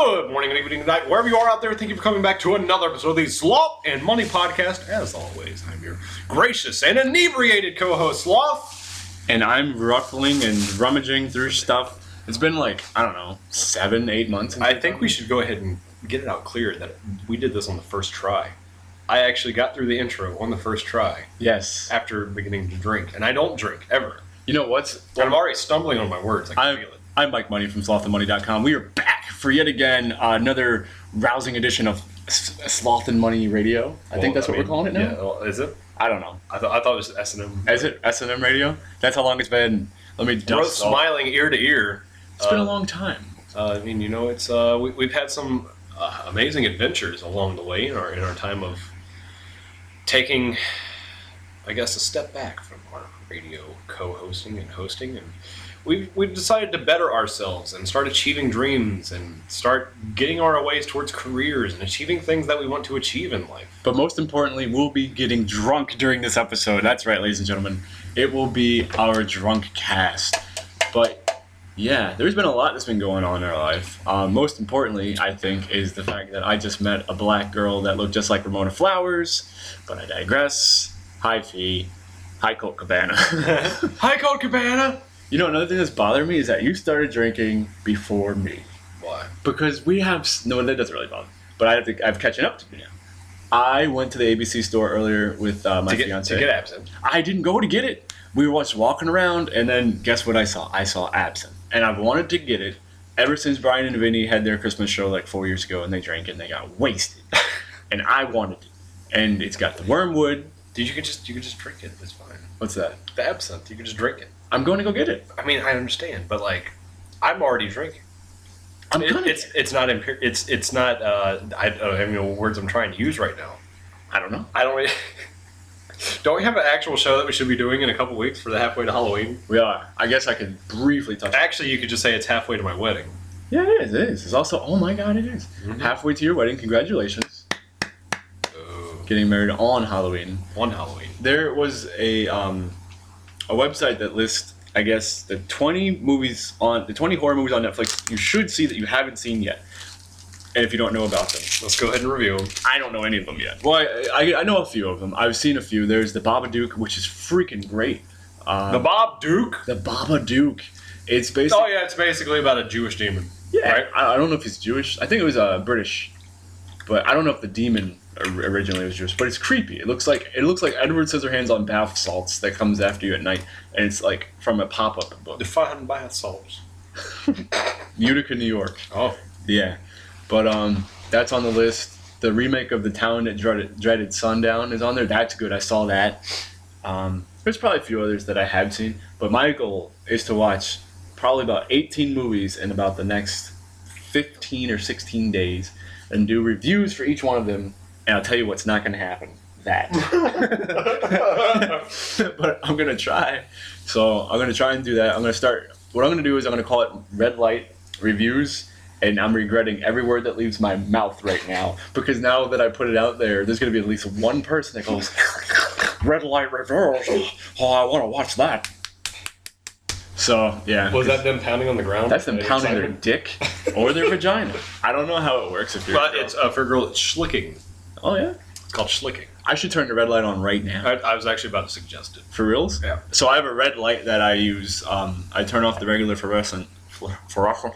Good morning, good evening, good night, wherever you are out there. Thank you for coming back to another episode of the Sloth and Money Podcast. As always, I'm your gracious and inebriated co-host, Sloth. And I'm ruffling and rummaging through stuff. It's been like, I don't know, 7-8 months. I think we should go ahead and get it out clear that we did this on the first try. I actually got through the intro on the first try. Yes. After beginning to drink. And I don't drink, ever. You know what's... I'm already stumbling on my words. I can feel it. I'm Mike Money from slothandmoney.com. We are back for yet again another rousing edition of Sloth and Money Radio. I think that's what we're calling it now. Yeah, well, is it? I don't know. I thought it was S&M. Is it S&M Radio? That's how long it's been. Let me We're dust smiling ear to ear. It's been a long time. I mean, you know, it's we've had some amazing adventures along the way in our time of taking, I guess, a step back from our radio co-hosting and hosting, and we've decided to better ourselves and start achieving dreams and start getting our ways towards careers and achieving things that we want to achieve in life. But most importantly, we'll be getting drunk during this episode. That's right, ladies and gentlemen. It will be our drunk cast. But yeah, there's been a lot that's been going on in our life. Most importantly, I think, is the fact that I just met a black girl that looked just like Ramona Flowers. But I digress. Hi, Fee. Hi, Colt Cabana. Hi, Colt Cabana! You know, another thing that's bothering me is that you started drinking before me. Why? Because we have... No, that doesn't really bother me. But I'm catching up to you now. I went to the ABC store earlier with my fiance. To get absinthe. I didn't go to get it. We were just walking around, and then guess what I saw? I saw absinthe. And I've wanted to get it ever since Brian and Vinny had their Christmas show like 4 years ago, and they drank it, and they got wasted. And I wanted it. And it's got the wormwood. Dude, you could just drink it. It's fine. What's that? The absinthe. You could just drink it. I'm going to go get it. I mean, I understand, but like, I'm already drinking. It's not. I don't even know what words I'm trying to use right now. I don't know. I don't. Really, don't we have an actual show that we should be doing in a couple weeks for the halfway to Halloween? We are. I guess I could briefly touch. Actually, you could just say it's halfway to my wedding. Yeah, it is. It is. It's also. Oh my God, it is. Mm-hmm. Halfway to your wedding. Congratulations. Getting married on Halloween. On Halloween. There was a website that lists, I guess, the 20 horror movies on Netflix you should see that you haven't seen yet. And if you don't know about them, let's go ahead and review them. I don't know any of them yet. Well, I know a few of them. I've seen a few. There's the Babadook, which is freaking great. The Babadook? The Babadook. It's basically... Oh, yeah, it's basically about a Jewish demon. Yeah. Right? I don't know if he's Jewish. I think it was British. But I don't know if the demon originally was Jewish. But it's creepy. It looks like Edward Scissorhands on bath salts that comes after you at night. And it's like from a pop-up book. Define bath salts. Utica, New York. Oh. Yeah. But that's on the list. The remake of The Town That Dreaded Sundown is on there. That's good. I saw that. There's probably a few others that I have seen. But my goal is to watch probably about 18 movies in about the next 15 or 16 days and do reviews for each one of them. And I'll tell you what's not going to happen. That. But I'm going to try. So I'm going to try and do that. What I'm going to do is I'm going to call it Red Light Reviews. And I'm regretting every word that leaves my mouth right now. Because now that I put it out there, there's going to be at least one person that goes, Red Light Reviews. Oh, I want to watch that. So, yeah. Was that them pounding on the ground? That's them pounding their dick or their vagina. I don't know how it works if you're But it's for a girl, it's schlicking. Oh, yeah? It's called schlicking. I should turn the red light on right now. I was actually about to suggest it. For reals? Yeah. So I have a red light that I use. I turn off the regular fluorescence. You want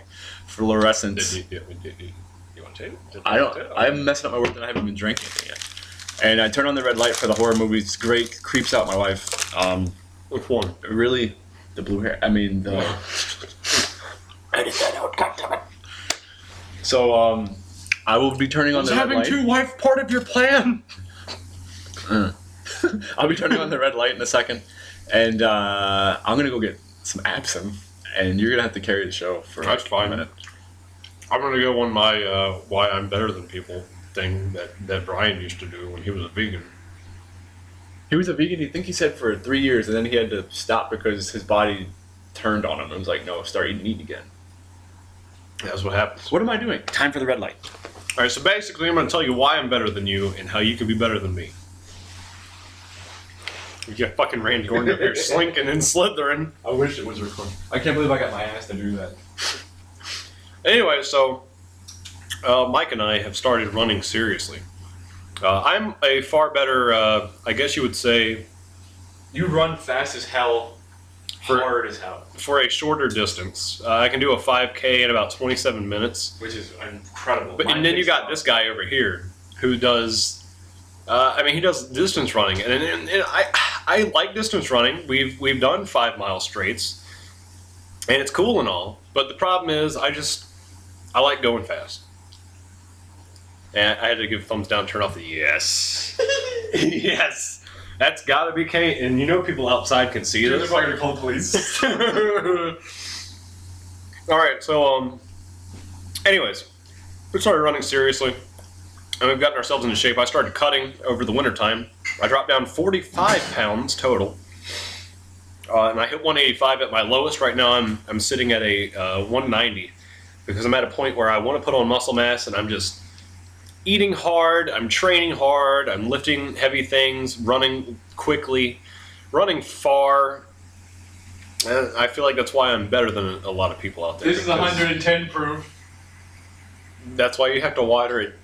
to take it? I'm messing up my words and I haven't been drinking it yet. And I turn on the red light for the horror movies. It's great. Creeps out my wife. Which one? Really, the blue hair. I mean, the... Edit that out, goddammit. So, I will be turning on the red light. Was having two wife part of your plan? I'll be turning on the red light in a second. And I'm going to go get some absinthe. And you're going to have to carry the show for That's fine. a minute. I'm going to go on my why I'm better than people thing that Brian used to do when he was a vegan. He was a vegan, I think he said, for 3 years, and then he had to stop because his body turned on him. It was like, no, start eating meat again. That's what happens. What am I doing? Time for the red light. All right, so basically I'm going to tell you why I'm better than you and how you can be better than me. You got fucking Randy Orton up here slinking and slithering. I wish it was recording. I can't believe I got my ass to do that. Anyway, so Mike and I have started running seriously. I'm a far better, I guess you would say, You run fast as hell, hard as hell, for a shorter distance. I can do a 5K in about 27 minutes. which is incredible. And then you got this guy over here who does, he does distance running, and I like distance running. We've done 5 mile straights, and it's cool and all. But the problem is, I like going fast. And I had to give thumbs down, turn off the yes, yes. That's got to be Kate, and people outside can see this. They're fucking call police. All right, so anyways, we started running seriously, and we've gotten ourselves into shape. I started cutting over the wintertime. I dropped down 45 pounds total, and I hit 185 at my lowest. Right now, I'm sitting at a 190 because I'm at a point where I want to put on muscle mass, and I'm just eating hard. I'm training hard. I'm lifting heavy things, running quickly, running far. And I feel like that's why I'm better than a lot of people out there. This is 110 proof. That's why you have to water it.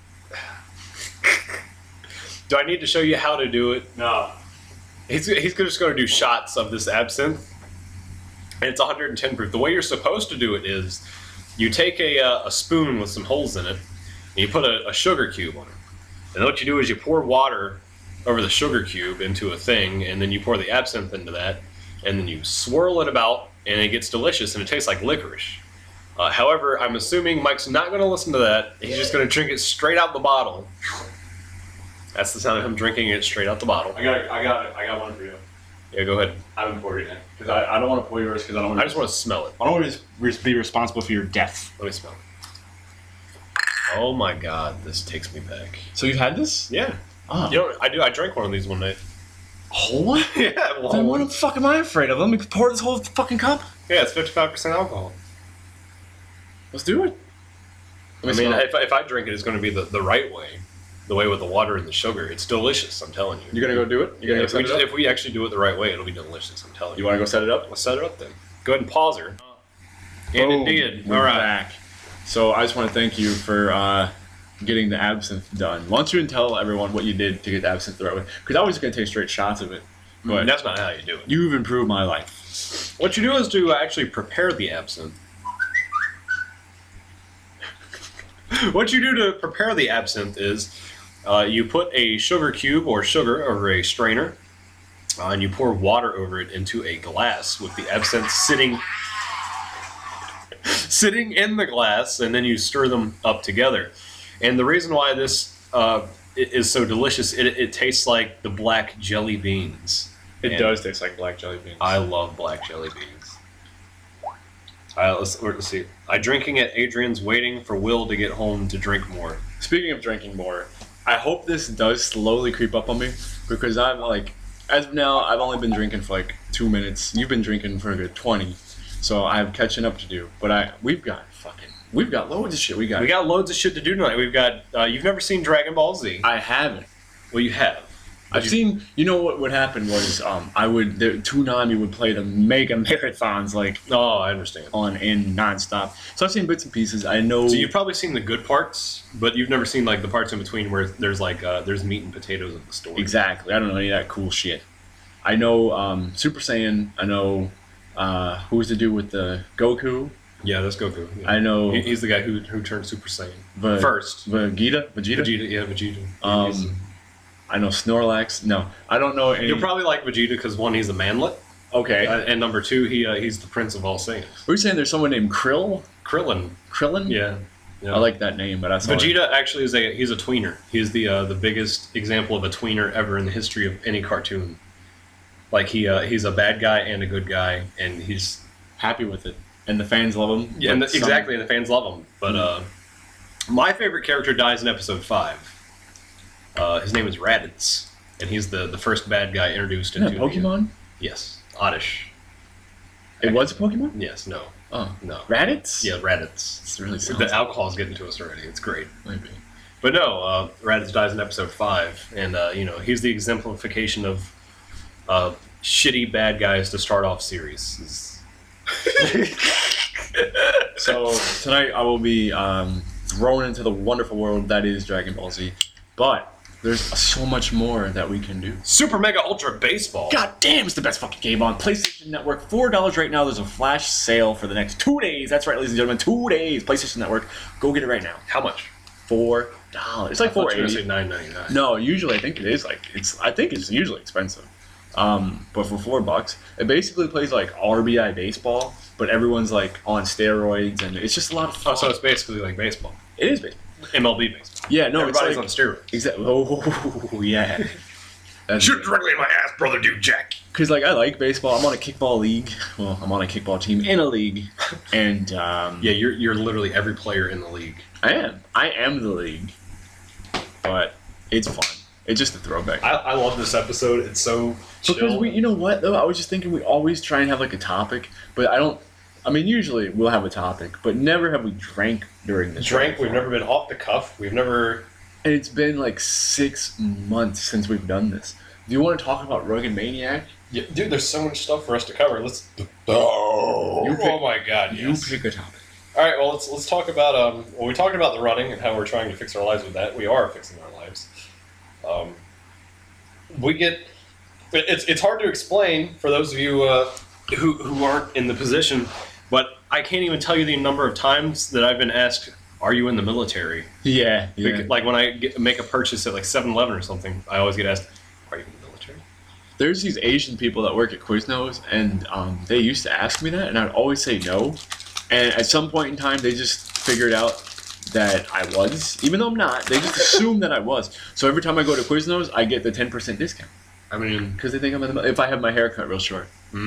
Do I need to show you how to do it? No. He's just going to do shots of this absinthe, and it's 110 proof. The way you're supposed to do it is you take a spoon with some holes in it, and you put a sugar cube on it. And then what you do is you pour water over the sugar cube into a thing, and then you pour the absinthe into that, and then you swirl it about, and it gets delicious, and it tastes like licorice. However, I'm assuming Mike's not going to listen to that. He's just going to drink it straight out the bottle. That's the sound of him drinking it straight out the bottle. I got one for you. Yeah, go ahead. I haven't poured it yet because I don't want to pour yours because I don't. I just want to smell it. I don't want to be responsible for your death. Let me smell it. Oh my god, this takes me back. So you've had this? Yeah. Oh. I drank one of these one night. A whole one? Yeah, Then what the fuck am I afraid of? Let me pour this whole fucking cup. Yeah, it's 55% alcohol. Let's do it. If I drink it, it's going to be the right way. The way with the water and the sugar. It's delicious, I'm telling you. You gonna go do it? You gonna go set it up? If we actually do it the right way, it'll be delicious, I'm telling you. You want to go set it up? Let's set it up then. Go ahead and pause her. And Boom. indeed. We're All right. back. So I just want to thank you for getting the absinthe done. Why don't you tell everyone what you did to get the absinthe the right way? Because I was just going to take straight shots of it. But That's not how you do it. you've improved my life. What you do is to actually prepare the absinthe. What you do to prepare the absinthe is you put a sugar cube or sugar over a strainer, and you pour water over it into a glass with the absinthe sitting in the glass, and then you stir them up together. And the reason why this is so delicious, it tastes like the black jelly beans. It does taste like black jelly beans. I love black jelly beans. Let's see. I'm drinking it. Adrian's waiting for Will to get home to drink more. Speaking of drinking more, I hope this does slowly creep up on me because I'm like, as of now, I've only been drinking for like 2 minutes. You've been drinking for a good 20, so I have catching up to do. But we've got loads of shit. We got loads of shit to do tonight. We've got. You've never seen Dragon Ball Z? I haven't. Well, you have. I've seen. You know what would happen was Toonami would play the mega marathons like Oh, I understand. on in nonstop. So I've seen bits and pieces. I know. So you've probably seen the good parts, but you've never seen like the parts in between where there's like there's meat and potatoes at the store. Exactly. I don't know any of that cool shit. I know Super Saiyan. I know who's the dude with the Goku. Yeah, that's Goku. Yeah. I know He's the guy who turned Super Saiyan the, first. Vegeta. Vegeta, yeah, Vegeta. I know Snorlax. No, I don't know any. You'll probably like Vegeta because one, he's a manlet, Okay. and number two, he's the prince of all Saiyans. Were you saying there's someone named Krillin? Krillin? Yeah. I like that name, but I saw Vegeta actually he's a tweener. He's the biggest example of a tweener ever in the history of any cartoon. Like he's a bad guy and a good guy, and he's happy with it, and the fans love him. Yeah, and exactly, and the fans love him. But my favorite character dies in episode 5. His name is Raditz, and he's the first bad guy introduced into Pokemon. Yes, Oddish. It was a Pokemon. Yes, no. Oh no, Raditz. Yeah, Raditz. It's really the alcohol's getting to us already. It's great. Maybe. But no, Raditz dies in episode 5, and he's the exemplification of shitty bad guys to start off series. So tonight I will be thrown into the wonderful world that is Dragon Ball Z. But there's so much more that we can do. Super Mega Ultra Baseball. God damn, it's the best fucking game on PlayStation Network. $4 right now. There's a flash sale for the next 2 days. That's right, ladies and gentlemen, 2 days. PlayStation Network. Go get it right now. How much? $4. It's like $4.80. Say $9.99. No, usually I think it is I think it's usually expensive. But for $4, it basically plays like RBI baseball, but everyone's like on steroids, and it's just a lot of fun. Oh, so it's basically like baseball. It is baseball. MLB baseball. Yeah, no, Everybody's it's on like, steroids. Exactly. Oh, yeah. Shoot directly in my ass, brother, dude, Jack. Because like I like baseball. I'm on a kickball league. Well, I'm on a kickball team in a league, and yeah, you're literally every player in the league. I am the league, but it's fun. It's just a throwback. I love this episode. It's so chill. Because you know what though? I was just thinking we always try and have like a topic, but usually we'll have a topic, but never have we drank during this. We've never been off the cuff. We've never. And it's been like 6 months since we've done this. Do you want to talk about Rugged Maniac? Yeah, dude, there's so much stuff for us to cover. Let's. Oh my God! Yes. You pick a topic. All right. Well, let's talk about we talked about the running and how we're trying to fix our lives with that. We are fixing our lives. It's hard to explain for those of you who aren't in the position, but I can't even tell you the number of times that I've been asked, "Are you in the military?" Yeah. Like when I make a purchase at like 7-Eleven or something, I always get asked, "Are you in the military?" There's these Asian people that work at Quiznos, and they used to ask me that, and I'd always say no. And at some point in time, they just figured out that I was, even though I'm not. They just assume that I was. So every time I go to Quiznos, I get the 10% discount. I mean, because they think I'm in the if I have my hair cut real short.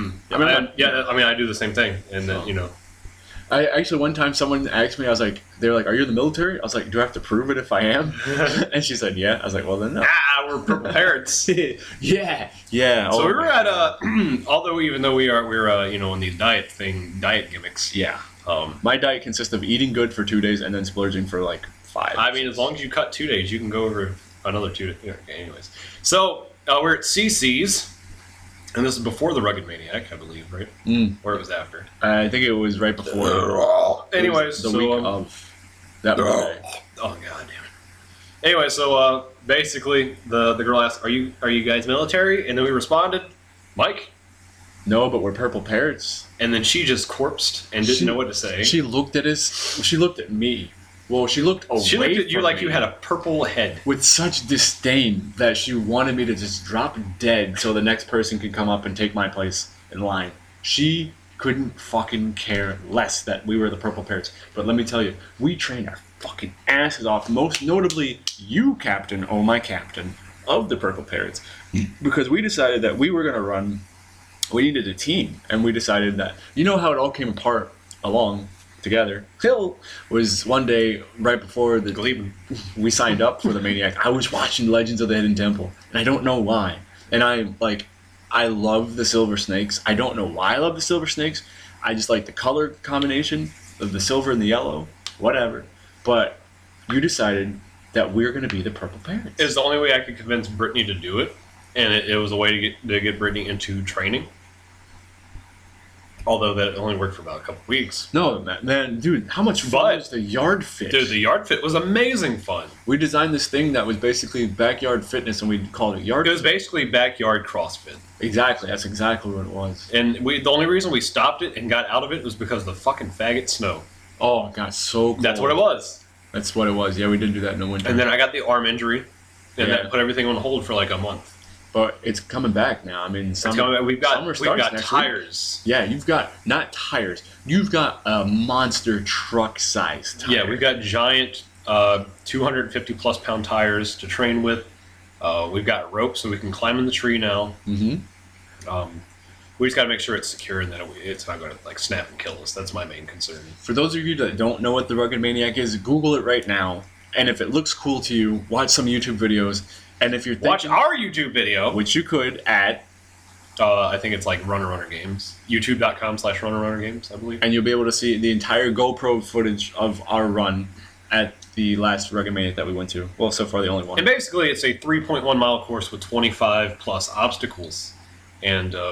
I do the same thing, and then I actually one time someone asked me, they were like, "Are you in the military?" I was like, "Do I have to prove it if I am?" And she said, "Yeah." I was like, "Well then, no." We're purple parrots. yeah. So we were at even though we're in these diet gimmicks. Yeah. My diet consists of eating good for 2 days and then splurging for like 5. I mean, as long as you cut 2 days, you can go over another 2 days. Okay, anyways, so we're at CC's, and this is before the Rugged Maniac, I believe, right? Or it was after. I think it was right before. Anyways, the week of that Monday. Oh god damn it. Anyway, so basically the girl asked, "Are you guys military?" And then we responded, "Mike." No, but we're purple parrots. And then she just corpsed and didn't know what to say. She looked at us. She looked at me. Well, she looked away. She looked at you like me you had a purple head. With such disdain that she wanted me to just drop dead so the next person could come up and take my place in line. She couldn't fucking care less that we were the purple parrots. But let me tell you, we trained our fucking asses off. Most notably, you, Captain, oh my Captain, of the purple parrots. Because we decided that we were going to run... We needed a team, and we decided that, you know how it all came apart along together? Hill was one day right before we signed up for the Maniac. I was watching Legends of the Hidden Temple, and I don't know why. And I love the Silver Snakes. I don't know why I love the Silver Snakes. I just like the color combination of the silver and the yellow, whatever. But you decided that we're going to be the Purple Parrots. It's the only way I could convince Brittany to do it, and it was a way to get Brittany into training. Although that only worked for about a couple weeks. No, man, dude, how much fun was the yard fit? Dude, the yard fit was amazing fun. We designed this thing that was basically backyard fitness, and we called it yard fit. It was basically backyard CrossFit. Exactly, that's exactly what it was. And the only reason we stopped it and got out of it was because of the fucking faggot snow. Oh, it got so cold. That's what it was. That's what it was. Yeah, we didn't do that in the winter. And then I got the arm injury, and that put everything on hold for like a month. But it's coming back now. I mean, we've got tires. Yeah, you've got not tires. You've got a monster truck-sized tire. Yeah, we've got giant 250 plus pound tires to train with. We've got rope so we can climb in the tree now. Mm-hmm. We just got to make sure it's secure and that it's not going to like snap and kill us. That's my main concern. For those of you that don't know what the Rugged Maniac is, Google it right now. And if it looks cool to you, watch some YouTube videos. And if you're thinking, watch our YouTube video, which you could at, I think it's like Runner Games, YouTube.com/Runner Games, I believe. And you'll be able to see the entire GoPro footage of our run at the last Rugged Maniac that we went to. Well, so far the only one. And basically, it's a 3.1 mile course with 25 plus obstacles. And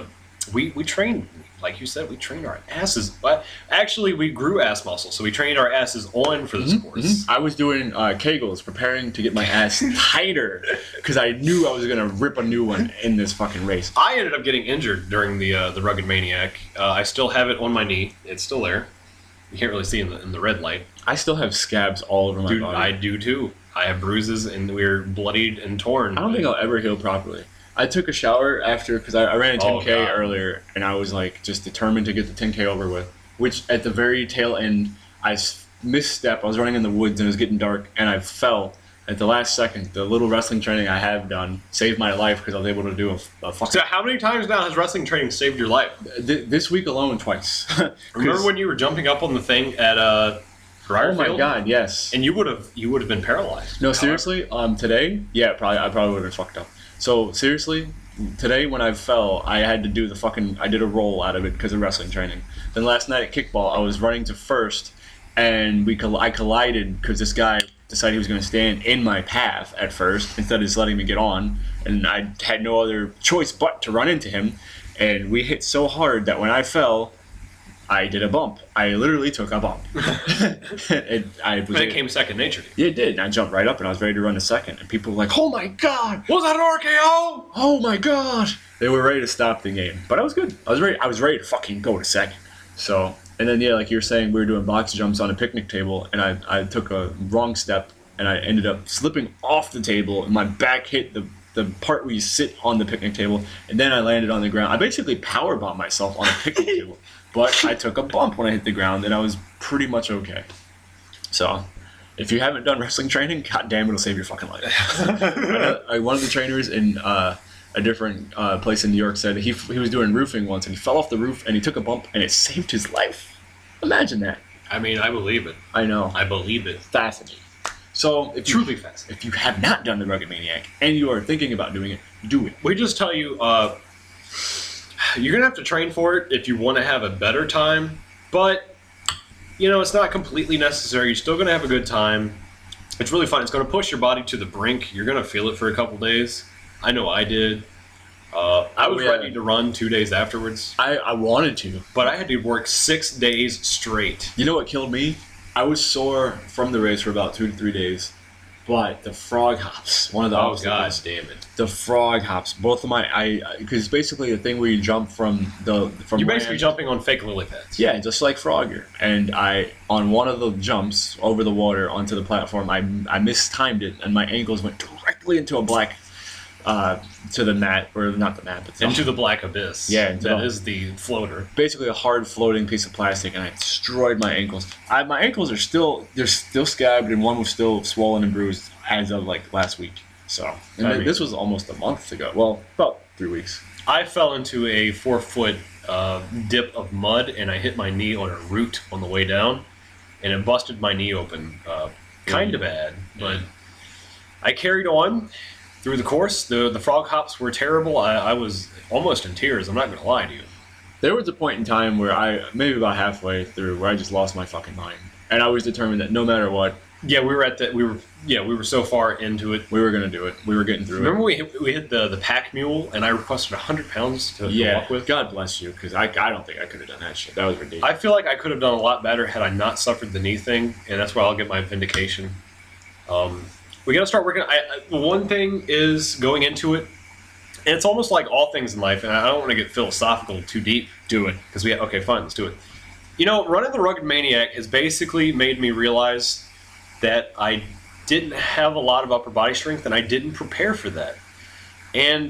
we trained, like you said, we trained our asses. But actually, we grew ass muscle, so we trained our asses on for the sports. I was doing Kegels, preparing to get my ass tighter because I knew I was gonna rip a new one in this fucking race. I ended up getting injured during the Rugged Maniac. I still have it on my knee. It's still there. You can't really see in the red light. I still have scabs all over my Dude, body. I do too. I have bruises and we're bloodied and torn. I don't think I'll ever heal properly. I took a shower after because I ran a 10K God. earlier, and I was like just determined to get the 10K over with. Which at the very tail end, I misstep. I was running in the woods and it was getting dark, and I fell at the last second. The little wrestling training I have done saved my life because I was able to do a fucking. So how many times now has wrestling training saved your life? This week alone, twice. Remember when you were jumping up on the thing at Oh my god, yes. And you would have been paralyzed. No, seriously. Today, yeah, I probably would have been fucked up. So seriously, today when I fell, I had to do I did a roll out of it because of wrestling training. Then last night at kickball, I was running to first, and I collided because this guy decided he was going to stand in my path at first instead of just letting me get on, and I had no other choice but to run into him, and we hit so hard that when I fell, I did a bump. I literally took a bump. It came second nature to you. Yeah, it did. And I jumped right up and I was ready to run to second. And people were like, oh my god! Was that an RKO? Oh my god! They were ready to stop the game. But I was good. I was ready to fucking go to second. So, and then yeah, like you were saying, we were doing box jumps on a picnic table, and I took a wrong step, and I ended up slipping off the table, and my back hit the part where you sit on the picnic table, and then I landed on the ground. I basically powerbombed myself on a picnic table. But I took a bump when I hit the ground, and I was pretty much okay. So, if you haven't done wrestling training, god damn, it'll save your fucking life. One of the trainers in a different place in New York said he was doing roofing once, and he fell off the roof, and he took a bump, and it saved his life. Imagine that. I mean, I believe it. I know. I believe it. Fascinating. So, Truly fascinating. If you have not done the Rugged Maniac, and you are thinking about doing it, do it. We just tell you, you're going to have to train for it if you want to have a better time, but, it's not completely necessary. You're still going to have a good time. It's really fun. It's going to push your body to the brink. You're going to feel it for a couple days. I know I did. I was ready to run 2 days afterwards. I wanted to. But I had to work 6 days straight. You know what killed me? I was sore from the race for about 2 to 3 days. But the frog hops, one of the obstacles. God damn it! The frog hops, both of because it's basically a thing where you jump from. You're basically jumping on fake lily pads. Yeah, just like Frogger. And on one of the jumps over the water onto the platform, I mistimed it, and my ankles went directly into a black, to the mat, or not the mat, but into the black abyss. Yeah, that is the floater. Basically a hard floating piece of plastic, and I destroyed my ankles. My ankles are still scabbed, and one was still swollen and bruised as of like last week. So this was almost a month ago. Well, about 3 weeks. I fell into a 4-foot dip of mud, and I hit my knee on a root on the way down, and it busted my knee open, kind of bad. But I carried on through the course. The frog hops were terrible. I was almost in tears. I'm not going to lie to you. There was a point in time where maybe about halfway through, where I just lost my fucking mind, and I was determined that no matter what. Yeah, we were so far into it. We were going to do it. We were getting through Remember we hit the pack mule, and I requested 100 pounds to walk with? God bless you, because I don't think I could have done that shit. That was ridiculous. I feel like I could have done a lot better had I not suffered the knee thing, and that's where I'll get my vindication. We got to start working. One thing is going into it, and it's almost like all things in life, and I don't want to get philosophical too deep. Do it. Because okay, fine, let's do it. Running the Rugged Maniac has basically made me realize that I didn't have a lot of upper body strength, and I didn't prepare for that. And,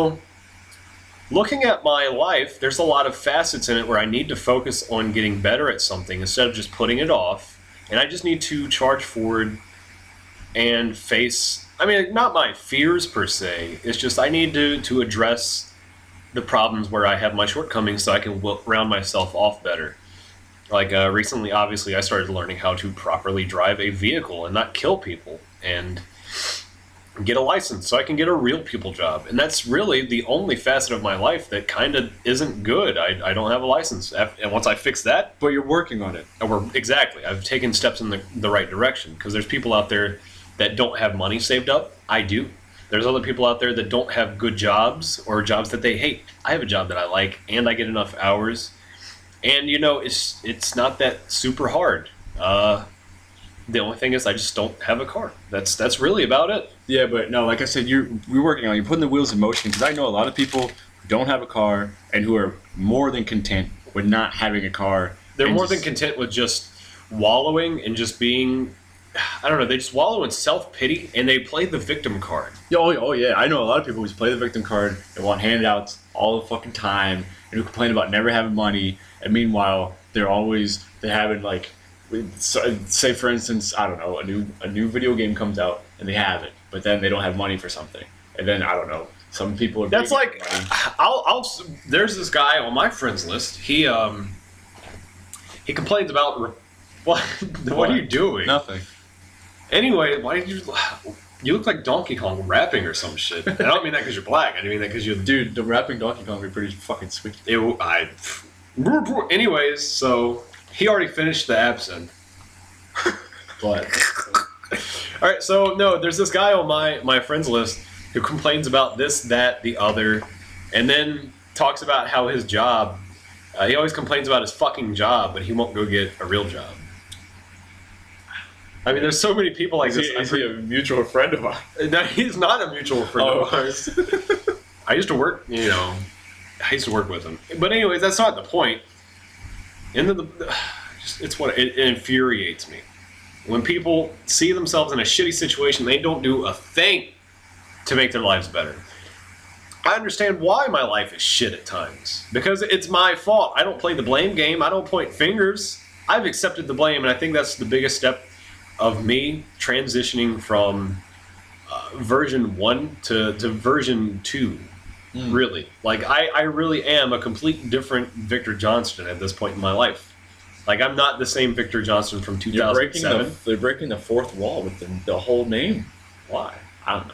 looking at my life, there's a lot of facets in it where I need to focus on getting better at something instead of just putting it off. And I just need to charge forward and face, not my fears per se. It's just I need to address the problems where I have my shortcomings so I can round myself off better. Like recently, obviously, I started learning how to properly drive a vehicle and not kill people, and get a license so I can get a real people job. And that's really the only facet of my life that kind of isn't good. I don't have a license. And once I fix that... But you're working on it. Exactly. I've taken steps in the right direction, because there's people out there that don't have money saved up. I do. There's other people out there that don't have good jobs or jobs that they hate. I have a job that I like, and I get enough hours, and it's not that super hard. The only thing is I just don't have a car. That's really about it. Yeah, but no, like I said, you're working on. You're putting the wheels in motion because I know a lot of people who don't have a car and who are more than content with not having a car. They're more than content with just wallowing and just being. I don't know. They just wallow in self-pity and they play the victim card. Oh yeah, I know a lot of people who just play the victim card and want handouts all the fucking time and who complain about never having money. And meanwhile, they're having like. Say for instance, I don't know, a new video game comes out and they have it, but then they don't have money for something, and then I don't know, some people. That's like, there's this guy on my friends list. He complains about what? What are you doing? Nothing. Anyway, why did you look like Donkey Kong rapping or some shit? I don't mean that because you're black. I mean that because you're dude. The rapping Donkey Kong would be pretty fucking sweet. Anyways, so. He already finished the absinthe. But all right, so no, there's this guy on my friends list who complains about this, that, the other, and then talks about how his job. He always complains about his fucking job, but he won't go get a real job. I mean, there's so many people like this. Is he a mutual friend of ours? No, he's not a mutual friend of ours. I used to work, I used to work with him. But anyways, that's not the point. It infuriates me when people see themselves in a shitty situation. They don't do a thing to make their lives better. I understand why my life is shit at times because it's my fault. I don't play the blame game. I don't point fingers. I've accepted the blame, and I think that's the biggest step of me transitioning from version 1 to version 2. Really, like I really am a complete different Victor Johnston at this point in my life. Like I'm not the same Victor Johnston from 2007. They're breaking the fourth wall with the whole name. Why? I don't know.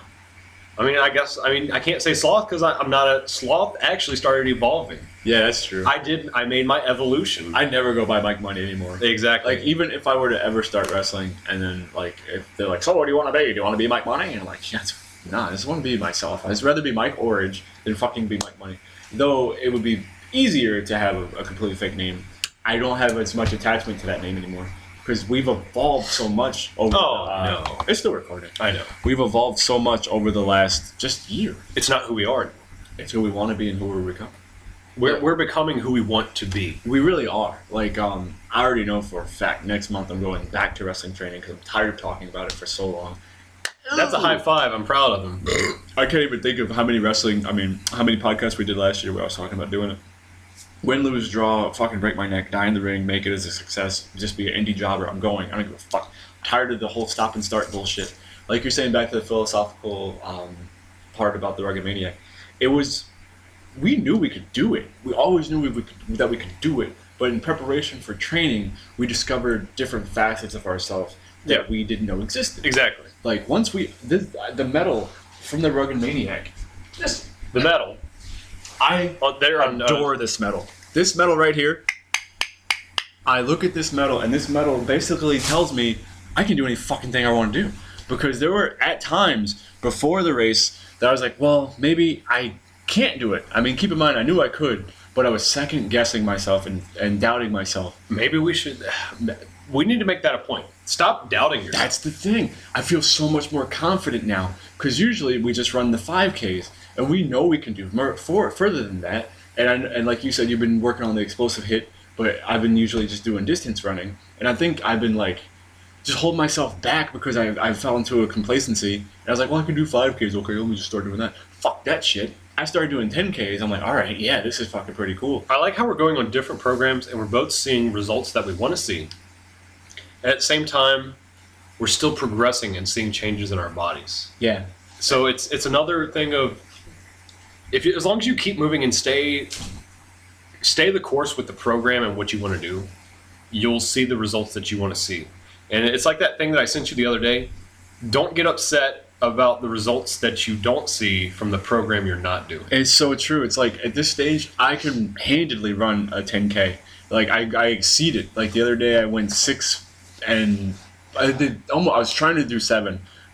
I can't say sloth because I'm not a sloth. Actually, started evolving. Yeah, that's true. I made my evolution. I never go by Mike Money anymore. Exactly. Like even if I were to ever start wrestling, and then like if they're like, so what do you want to be? Do you want to be Mike Money? And I'm like, yeah. Nah, I just want to be myself. I'd rather be Mike Orridge than fucking be Mike Money. Though it would be easier to have a completely fake name. I don't have as much attachment to that name anymore because we've evolved so much over. No, it's still recording. I know. We've evolved so much over the last just year. It's not who we are. It's who we want to be and who we're becoming. We're becoming who we want to be. We really are. Like I already know for a fact next month I'm going back to wrestling training because I'm tired of talking about it for so long. That's a high five. I'm proud of him. I can't even think of how many podcasts we did last year where I was talking about doing it. Win, lose, draw, fucking break my neck, die in the ring, make it as a success, just be an indie jobber. I'm going. I don't give a fuck. I'm tired of the whole stop and start bullshit. Like you're saying back to the philosophical part about the Rugged Maniac. We knew we could do it. We always knew that we could do it. But in preparation for training, we discovered different facets of ourselves that we didn't know existed. Exactly. Like once the medal from the Rugged Maniac, the medal. I adore this medal. This medal right here. I look at this medal, and this medal basically tells me I can do any fucking thing I want to do. Because there were at times before the race that I was like, well, maybe I can't do it. I mean, keep in mind, I knew I could, but I was second guessing myself and doubting myself. Maybe we need to make that a point. Stop doubting yourself. That's the thing. I feel so much more confident now because usually we just run the 5Ks and we know we can do further than that. And like you said, you've been working on the explosive hit, but I've been usually just doing distance running. And I think I've been like just holding myself back because I fell into a complacency. And I was like, well, I can do 5Ks. Okay, let me just start doing that. Fuck that shit. I started doing 10Ks. I'm like, all right, yeah, this is fucking pretty cool. I like how we're going on different programs and we're both seeing results that we want to see. At the same time, we're still progressing and seeing changes in our bodies. Yeah. So it's another thing of as long as you keep moving and stay the course with the program and what you want to do, you'll see the results that you want to see. And it's like that thing that I sent you the other day. Don't get upset about the results that you don't see from the program you're not doing. It's so true. It's like at this stage, I can handedly run a 10K. Like I exceeded. Like the other day, I went 6. And I was trying to do 7,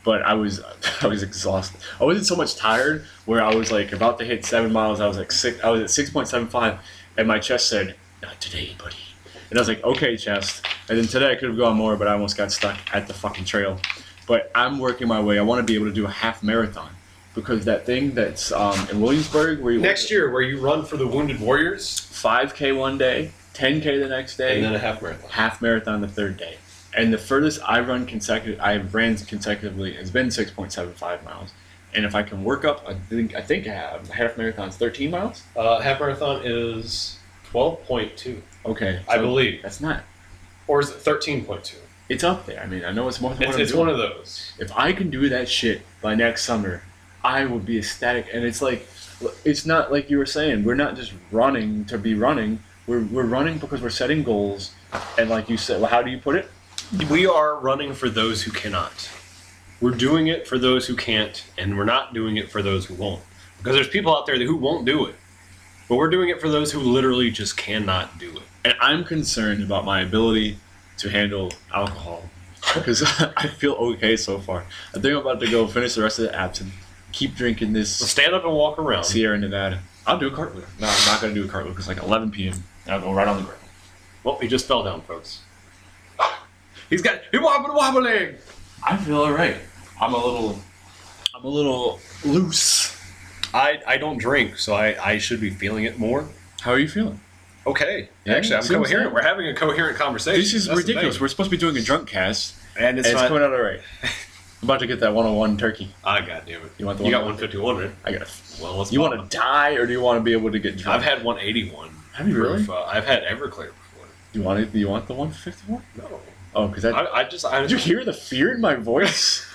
but I was exhausted. I wasn't so much tired where I was like about to hit 7 miles. I was like I was at 6.75, and my chest said, "Not today, buddy." And I was like, "Okay, chest." And then today I could have gone more, but I almost got stuck at the fucking trail. But I'm working my way. I want to be able to do a half marathon because that thing that's in Williamsburg where you Next year, where you run for the Wounded Warriors, 5K one day, 10K the next day, and then a half marathon. Half marathon the third day. And the furthest I've ran consecutively has been 6.75 miles. And if I can work up, I think half marathon's 13 miles. Half marathon is 12.2. Okay, I believe. That's not. Or is it 13.2? It's up there. I mean, I know it's more than what I'm It's doing. one of those. If I can do that shit by next summer, I would be ecstatic. And it's like, it's not like you were saying. We're not just running to be running. We're running because we're setting goals. And like you said, well, how do you put it? We are running for those who cannot. We're doing it for those who can't, and we're not doing it for those who won't. Because there's people out there who won't do it. But we're doing it for those who literally just cannot do it. And I'm concerned about my ability to handle alcohol. Because I feel okay so far. I think I'm about to go finish the rest of the absinthe. Keep drinking this So stand up and walk around. Sierra Nevada. I'll do a cartwheel. No, I'm not going to do a cartwheel because it's like 11 p.m. and I'll go right on the ground. Well, he just fell down, folks. He's wobbling. I feel alright. I'm a little loose. I don't drink, so I should be feeling it more. How are you feeling? Okay. Yeah, Actually, I'm see what I'm coherent. saying? We're having a coherent conversation. This is That's the ridiculous. thing. We're supposed to be doing a drunk cast, And it's and it's not. coming out alright. I'm about to get that 101 turkey. Ah, goddamn it. You want the You got 101? 151, right? I got it. Well, let's You pop want to die or do you want to be able to get drunk? I've had 181. Have you really? I've had Everclear before. Do you want it? Do you want the 151? No. Oh, because that. I Did you hear the fear in my voice?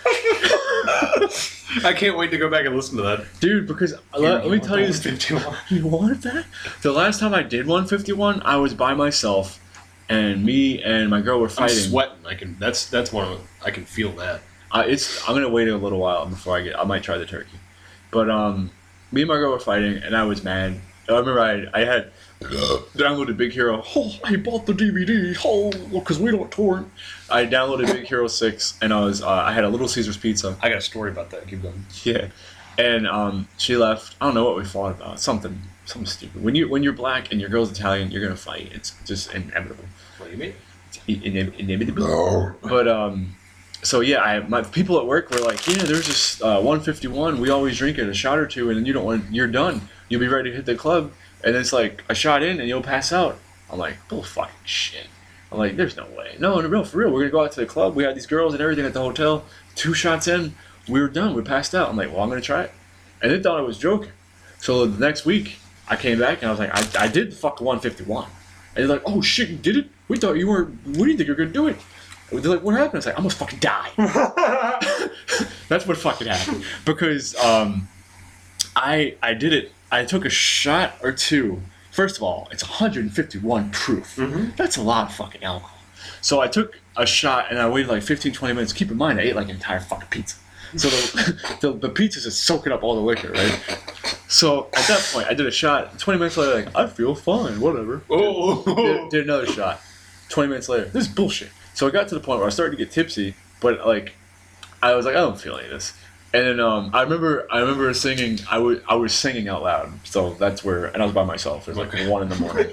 I can't wait to go back and listen to that. Dude, because let me tell you this. 151. You wanted that? The last time I did 151, I was by myself, and me and my girl were I'm fighting. sweating. That's one of I can feel that. I'm gonna wait a little while before I might try the turkey, but me and my girl were fighting, and I was mad. I remember I had downloaded Big Hero. Oh, I bought the DVD. Oh, because we don't torrent. I downloaded Big Hero 6, and I had a Little Caesar's pizza. I got a story about that. Keep going. Yeah, and she left. I don't know what we fought about. Something stupid. When you're black and your girl's Italian, you're gonna fight. It's just inevitable. What do you mean? Inevitable. No. But so yeah, my people at work were like, yeah, there's this 151. We always drink it, a shot or two, and then you're done. You'll be ready to hit the club, and it's like a shot in, and you'll pass out. I'm like, bull fucking shit. I'm like, there's no way. No, for real. We're gonna go out to the club. We had these girls and everything at the hotel. 2 shots in, we were done. We passed out. I'm like, well, I'm gonna try it, and they thought I was joking. So the next week, I came back and I was like, I did fuck 151, and they're like, oh shit, you did it? We thought you were. We didn't think you were gonna do it. They're like, what happened? I was like, I almost fucking died. That's what fucking happened. Because I did it. I took a shot or two. First of all, it's 151 proof. Mm-hmm. That's a lot of fucking alcohol. So I took a shot and I waited like 15, 20 minutes. Keep in mind, I ate like an entire fucking pizza. So the pizza's just soaking up all the liquor, right? So at that point, I did a shot. 20 minutes later, like, I feel fine, whatever. Oh. Did another shot. 20 minutes later, this is bullshit. So I got to the point where I started to get tipsy, but like, I was like, I don't feel any of this. And then I remember singing. I was singing out loud. So that's where, and I was by myself. It was like 1 in the morning.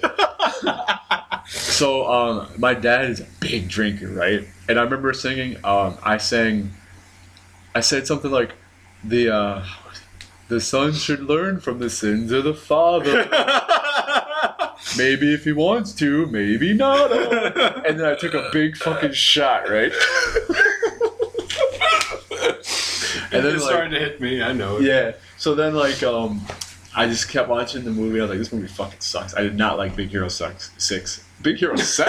So my dad is a big drinker, right? And I remember singing. I said something like, the son should learn from the sins of the father. Maybe if he wants to, maybe not. And then I took a big fucking shot, right? And then it started to hit me. I know it. Yeah. So then, like, I just kept watching the movie. I was like, this movie fucking sucks. I did not like Big Hero 6. Big Hero 6?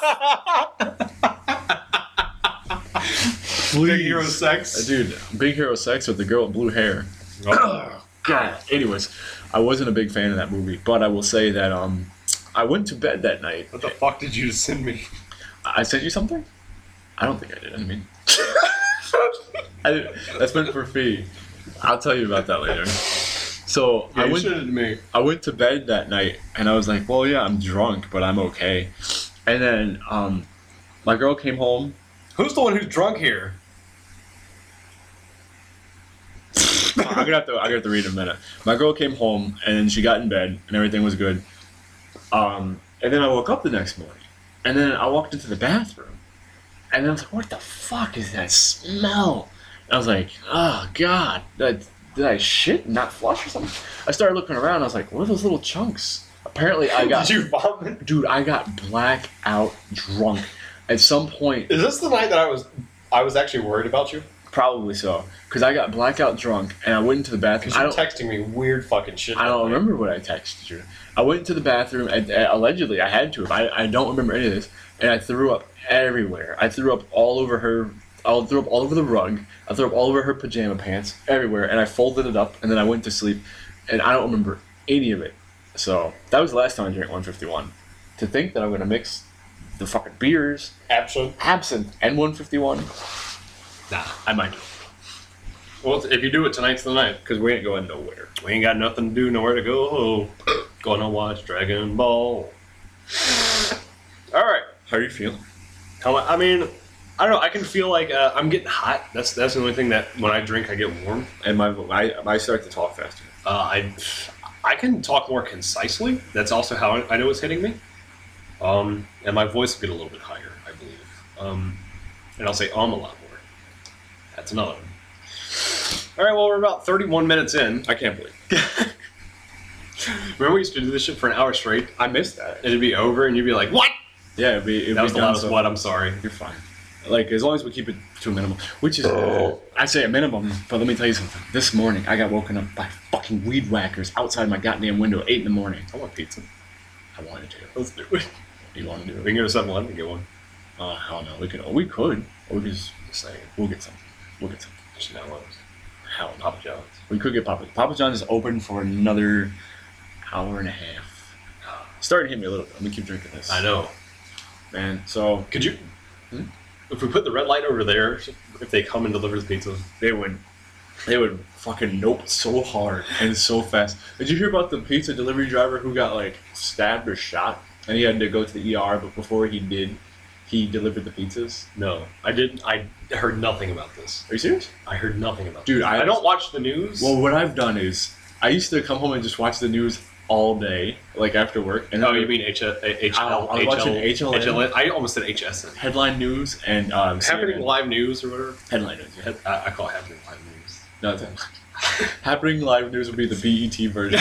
Big Hero 6? Dude, Big Hero 6 with the girl with blue hair. Oh. God. Anyways, I wasn't a big fan of that movie, but I will say that I went to bed that night. What the fuck did you send me? I sent you something? I don't think I did. I mean, that's meant for Fee. I'll tell you about that later. So Yeah, you sent it to me. I went to bed that night, and I was like, well, yeah, I'm drunk, but I'm okay. And then my girl came home. Who's the one who's drunk here? I'm gonna have to read in a minute. My girl came home and she got in bed and everything was good. And then I woke up the next morning, and then I walked into the bathroom, and then I was like, "What the fuck is that smell?" And I was like, "Oh God, did I shit and not flush or something?" I started looking around. I was like, "What are those little chunks?" Apparently, I got. Did you vomit? Dude, I got blackout drunk. At some point, Is this the night that I was actually worried about you? probably so, because I got blackout drunk and I went into the bathroom. Because you're texting me weird fucking shit. I don't remember what I texted you. I went into the bathroom and allegedly I had to. I don't remember any of this, and I threw up everywhere. I threw up all over her. I threw up all over the rug. I threw up all over her pajama pants, everywhere, and I folded it up and then I went to sleep, and I don't remember any of it. So that was the last time I drank 151. To think that I'm gonna mix the fucking beers, Absent. absinthe, and 151. Nah. I might do. Well, if you do it, tonight's the night. Because we ain't going nowhere. We ain't got nothing to do, nowhere to go. Gonna watch Dragon Ball. All right. How are you feeling? I mean, I don't know. I can feel like I'm getting hot. That's the only thing that when I drink, I get warm. And I start to talk faster. I can talk more concisely. That's also how I know it's hitting me. And my voice will get a little bit higher, I believe. And I'll say a lot more. That's another one. All right, well, we're about 31 minutes in. I can't believe. Remember we used to do this shit for an hour straight? I missed that. And it'd be over, and you'd be like, what? Yeah, it'd be That was the done, loudest so what, I'm sorry. You're fine. Like, as long as we keep it to a minimum. Which is, I say a minimum, but let me tell you something. This morning, I got woken up by fucking weed whackers outside my goddamn window at 8 in the morning. I want pizza. I wanted to. Let's do it. You want to do We it? can go to 7-Eleven and get one. I don't know. We could. Or we could. Or we just, Just saying. we'll get some. We'll get some. Just now loves. Hell no. Papa John's. We could get Papa. Papa John's is open for another hour and a half. Starting to hit me a little bit. Let me keep drinking this. I know. Man, so Could you... If we put the red light over there, if they come and deliver the pizza... they would fucking nope so hard and so fast. Did you hear about the pizza delivery driver who got like stabbed or shot and he had to go to the ER, but before he did, he delivered the pizzas? No. I didn't... I heard nothing about this. Are you serious? I heard nothing about Dude, this. I don't watch the news. Well, what I've done is I used to come home and just watch the news all day, like after work. And Oh, you mean HL? I was watching HLN. I almost said HSN. headline news and Happening CNN. live news or whatever. Headline news. Yeah. I call it happening live news. No, it's happening live news would be the BET version.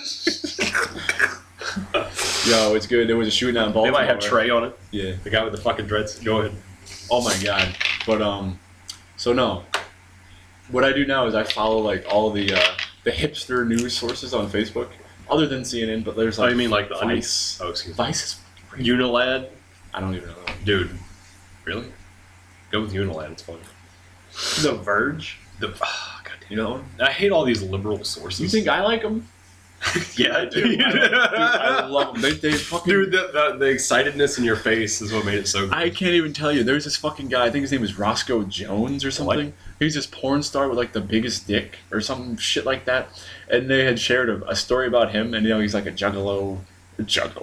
Yo, it's good. There was a shooting out in They Baltimore. might have Trey on it. Yeah. The guy with the fucking dreads. Go ahead. Oh my god. But so no. What I do now is I follow like all the hipster news sources on Facebook, other than CNN. But there's like Oh, you mean like the Vice. Oh, excuse me. Vice is great. Unilad, I don't even know that. dude. Really? Go with Unilad. It's fun. The Verge. God damn. You know that one? I hate all these liberal sources. You think I like them? Yeah, I do. Dude, I love them. They fucking. Dude, the excitedness in your face is what made it so good. I can't even tell you. There's this fucking guy. I think his name is Roscoe Jones or something. He's this porn star with like the biggest dick or some shit like that. And they had shared a story about him, and he's like a juggalo. Juggalo.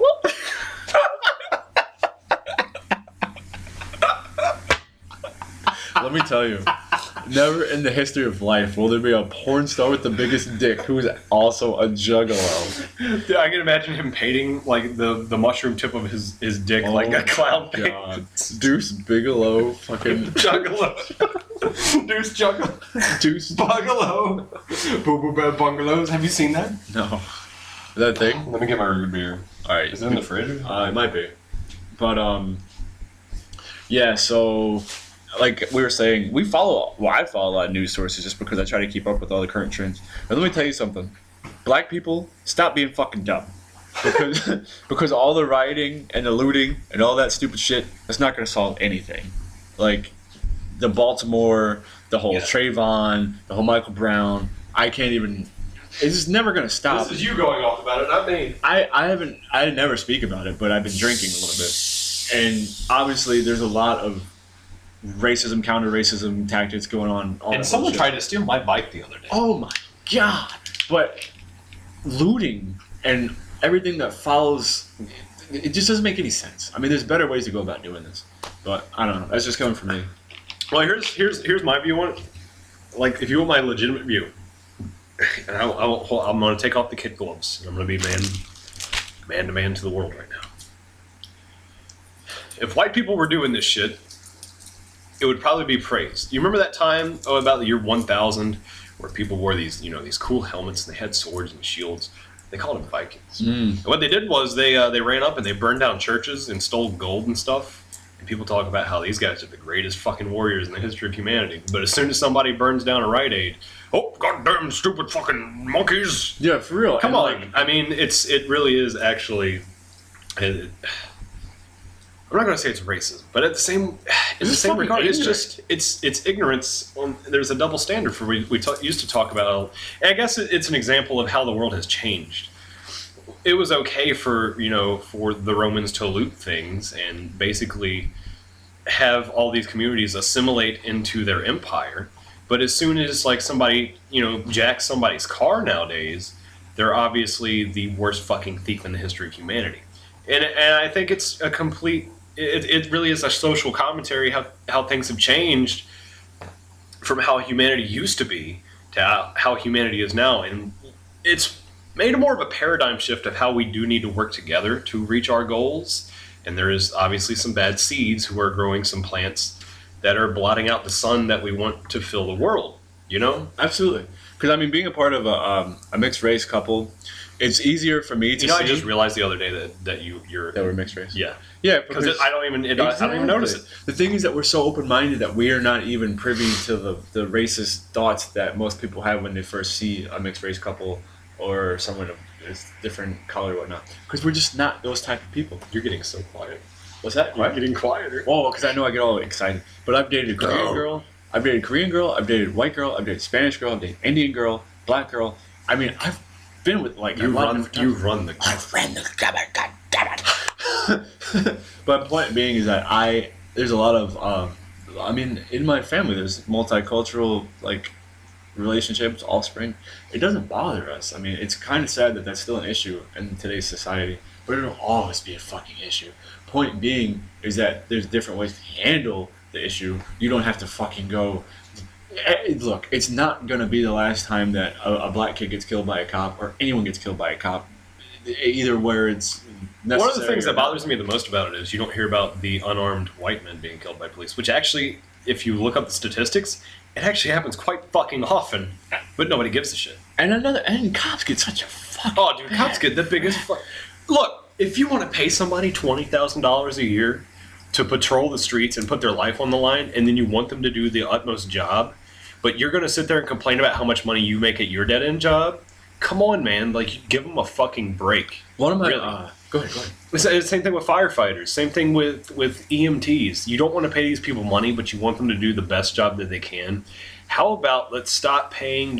Let me tell you, never in the history of life will there be a porn star with the biggest dick who is also a juggalo. Dude, I can imagine him painting like the mushroom tip of his dick like a clown God. paint. Deuce Bigelow, fucking Juggalo. Deuce Juggalo. Deuce. Bungalow. Boo Boo Bad Bungalows. Have you seen that? No, that thing. Let me get my root beer. All right, Is it in the fridge? It might be, but yeah. So, like we were saying, I follow a lot of news sources just because I try to keep up with all the current trends. And let me tell you something: black people, stop being fucking dumb, because all the rioting and the looting and all that stupid shit, that's not going to solve anything. Like the Baltimore, the whole Trayvon, the whole Michael Brown. I can't even. It's just never going to stop. This is you going off about it, not me. I never speak about it, but I've been drinking a little bit. And obviously there's a lot of racism, counter-racism tactics going on. And someone tried to steal my bike the other day. Oh my god. But looting and everything that follows, it just doesn't make any sense. I mean, there's better ways to go about doing this. But I don't know. That's just coming from me. Well, here's my view on it. Like, if you want my legitimate view, and I'm going to take off the kid gloves. And I'm going to be man to man to the world right now. If white people were doing this shit, it would probably be praised. You remember that time about the year 1000 where people wore these cool helmets and they had swords and shields? They called them Vikings. And what they did was they ran up and they burned down churches and stole gold and stuff. And people talk about how these guys are the greatest fucking warriors in the history of humanity. But as soon as somebody burns down a Rite Aid, oh goddamn stupid fucking monkeys! Yeah, for real. Come And, on. like, I mean, it really is actually. I'm not going to say it's racism, but at the same regard, it's just it's ignorance. There's a double standard for we used to talk about. And I guess it's an example of how the world has changed. It was okay for the Romans to loot things and basically have all these communities assimilate into their empire. But as soon as like somebody jacks somebody's car nowadays, they're obviously the worst fucking thief in the history of humanity. And I think it's a complete. It really is a social commentary how things have changed from how humanity used to be to how humanity is now, and it's made more of a paradigm shift of how we do need to work together to reach our goals. And there is obviously some bad seeds who are growing some plants that are blotting out the sun that we want to fill the world. Absolutely. Because I mean, being a part of a mixed race couple, it's easier for me to see. I just realized the other day that you're that we're mixed race. Yeah. Yeah, because I don't even notice it. The thing is that we're so open-minded that we are not even privy to the racist thoughts that most people have when they first see a mixed race couple or someone of a different color or whatnot. Because we're just not those type of people. You're getting so quiet. What's that? You're getting quieter. Oh, because I know I get all excited. But I've dated a Korean girl. I've dated a Korean girl. I've dated white girl. I've dated Spanish girl. I've dated Indian girl. Black girl. I mean, I've been with like you run the. I ran the gamut. God damn it. But the point being is that there's a lot of I mean, in my family there's multicultural like relationships, offspring. It doesn't bother us. I mean, it's kind of sad that that's still an issue in today's society, but it'll always be a fucking issue. Point being is that there's different ways to handle the issue. You don't have to fucking go. Look, it's not gonna be the last time that a black kid gets killed by a cop or anyone gets killed by a cop. Either where it's necessary. One of the things that bothers me the most about it is you don't hear about the unarmed white men being killed by police, which actually, if you look up the statistics, it actually happens quite fucking often, but nobody gives a shit. And cops get such a fucking. Oh, dude, cops get the biggest. Look, if you want to pay somebody $20,000 a year to patrol the streets and put their life on the line, and then you want them to do the utmost job, but you're going to sit there and complain about how much money you make at your dead-end job. Come on, man! Like, give them a fucking break. One of my really. Go ahead. It's the same thing with firefighters. Same thing with EMTs. You don't want to pay these people money, but you want them to do the best job that they can. How about let's stop paying,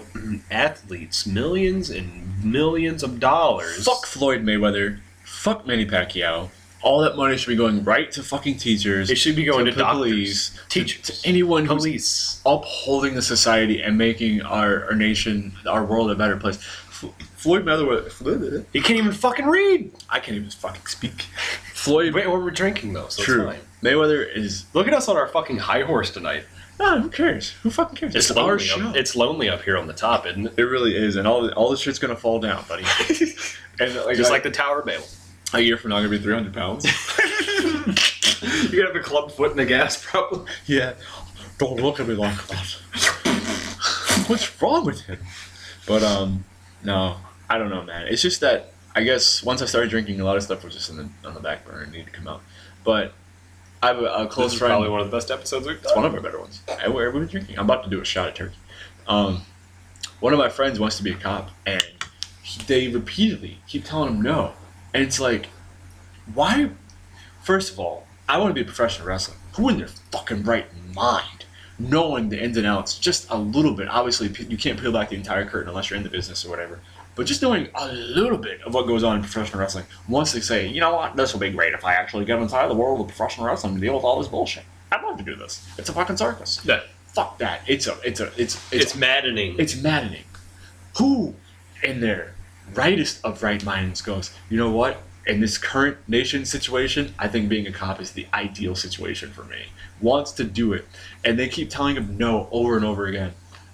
athletes millions and millions of dollars? Fuck Floyd Mayweather. Fuck Manny Pacquiao. All that money should be going right to fucking teachers. It should be going to doctors, police, teachers, to anyone police, who's upholding the society and making our nation, our world a better place. Floyd Mayweather. He can't even fucking read. I can't even fucking speak. Floyd. Wait, we're drinking though, so True. It's fine. Mayweather is. Look at us on our fucking high horse tonight. No, who cares? Who fucking cares? It's our lonely. show. It's lonely up here on the top, isn't it? It really is, and all the shit's gonna fall down, buddy. And Just like the Tower of Babel. A year from now, I'm gonna be 300 pounds. You're gonna have a club foot in the gas, probably. Yeah. Don't look at me like that. What's wrong with him? But no, I don't know, man. It's just that I guess once I started drinking, a lot of stuff was just on the back burner and needed to come out. But I have a close This is friend. probably one of the best episodes we've done. It's one of our better ones. Everybody's drinking. I'm about to do a shot at turkey. One of my friends wants to be a cop, and they repeatedly keep telling him no. And it's like, why? First of all, I want to be a professional wrestler. Who in their fucking right mind, knowing the ins and outs just a little bit? Obviously, you can't peel back the entire curtain unless you're in the business or whatever. But just knowing a little bit of what goes on in professional wrestling, wants to say, you know what, this will be great if I actually get inside the world of professional wrestling and deal with all this bullshit. I'd love to do this. It's a fucking circus. Yeah. Fuck that. It's maddening. It's maddening. Who in their rightest of right minds goes, you know what? In this current nation situation, I think being a cop is the ideal situation for me. Wants to do it. And they keep telling him no over and over again.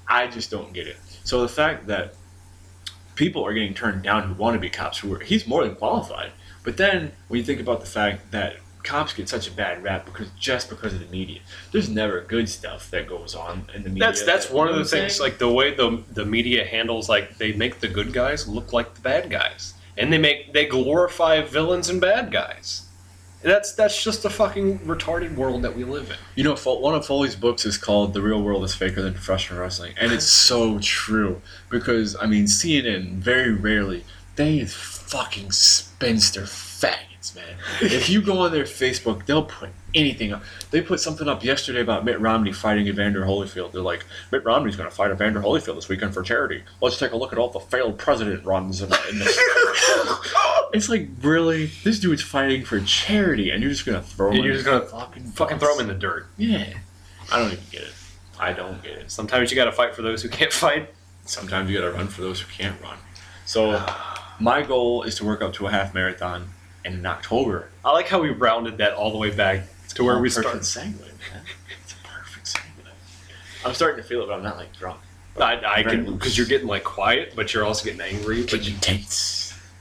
I just don't get it. So the fact that people are getting turned down who want to be cops, he's more than qualified. But then when you think about the fact that cops get such a bad rap because of the media, there's never good stuff that goes on in the media. That's one of the things, like the way the media handles, like they make the good guys look like the bad guys, and they glorify villains and bad guys. That's just the fucking retarded world that we live in. You know, one of Foley's books is called "The Real World is Faker Than Professional Wrestling," and it's so true because I mean, CNN very rarely they fucking spinster faggots, man. If you go on their Facebook, they'll put anything up. They put something up yesterday about Mitt Romney fighting Evander Holyfield. They're like, Mitt Romney's going to fight Evander Holyfield this weekend for charity. Let's take a look at all the failed president runs in this. It's like, really? This dude's fighting for charity, and you're just going to throw him? You're just going to fucking throw him in the dirt. Yeah. I don't even get it. I don't get it. Sometimes you got to fight for those who can't fight. Sometimes you got to run for those who can't run. So my goal is to work up to a half marathon in October. I like how we rounded that all the way back to where we started. Segue, man. It's a perfect segue. I'm starting to feel it, but I'm not like drunk. I can, because you're getting like quiet, but you're also getting angry. But intense.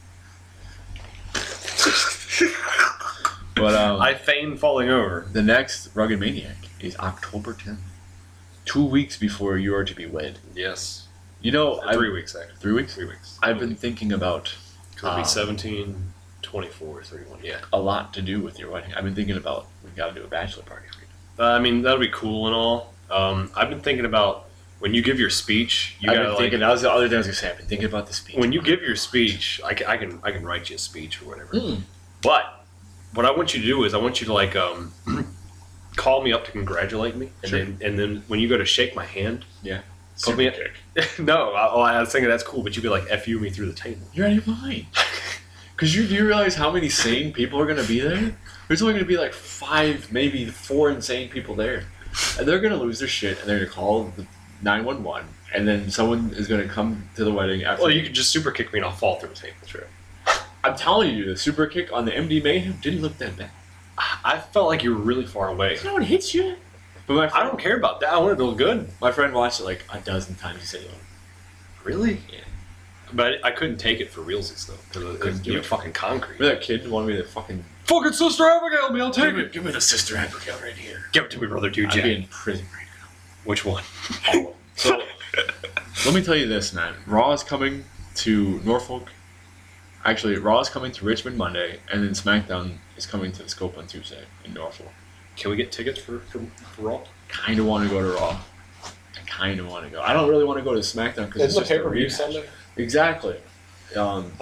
But I feign falling over. The next Rugged Maniac is October 10th. 2 weeks before you are to be wed. Yes. You know, 3 weeks actually. 3 weeks? 3 weeks. I've been thinking about Could be 17, 24, 31. Yeah. a lot to do with your wedding. I've been thinking about we've got to do a bachelor party for you. I mean, that'll be cool and all. I've been thinking about when you give your speech. You I've gotta been thinking. like, That was the other thing I was gonna say. I've been thinking about the speech. when you give your speech, I can write you a speech or whatever. Mm. But what I want you to do is I want you to like call me up to congratulate me, and Sure. then when you go to shake my hand, Yeah. put me no, I was thinking that's cool, but you'd be like "fu" me through the table. You're out of your mind. Because do you realize how many sane people are going to be there? There's only going to be like 5, maybe 4 insane people there. And they're going to lose their shit, and they're going to call the 911, and then someone is going to come to the wedding after. Well, you could just super kick me and I'll fall through the table. True. I'm telling you, the super kick on the MD Mayhem didn't look that bad. I felt like you were really far away. No one hits you. But I don't care about that. I want it to look good. My friend watched it like a dozen times. He said, Really? Yeah. But I couldn't take it for realsies though, because Couldn't do you it. fucking concrete. remember that kid who wanted me to fucking... Fucking Sister Abigail, me, I'll take it. Give me the Sister Abigail right here. Give it to me, brother, dude. I'd Jack. be in prison right now. Which one? All of them. So, let me tell you this, man. Raw is coming to Norfolk. Actually, Raw is coming to Richmond Monday, and then SmackDown is coming to the Scope on Tuesday in Norfolk. Can we get tickets for Raw? Kind of want to go to Raw. I kind of want to go. I don't really want to go to SmackDown because it's Isn't just the a pay-per-view rematch. Sunday? Exactly. Payback.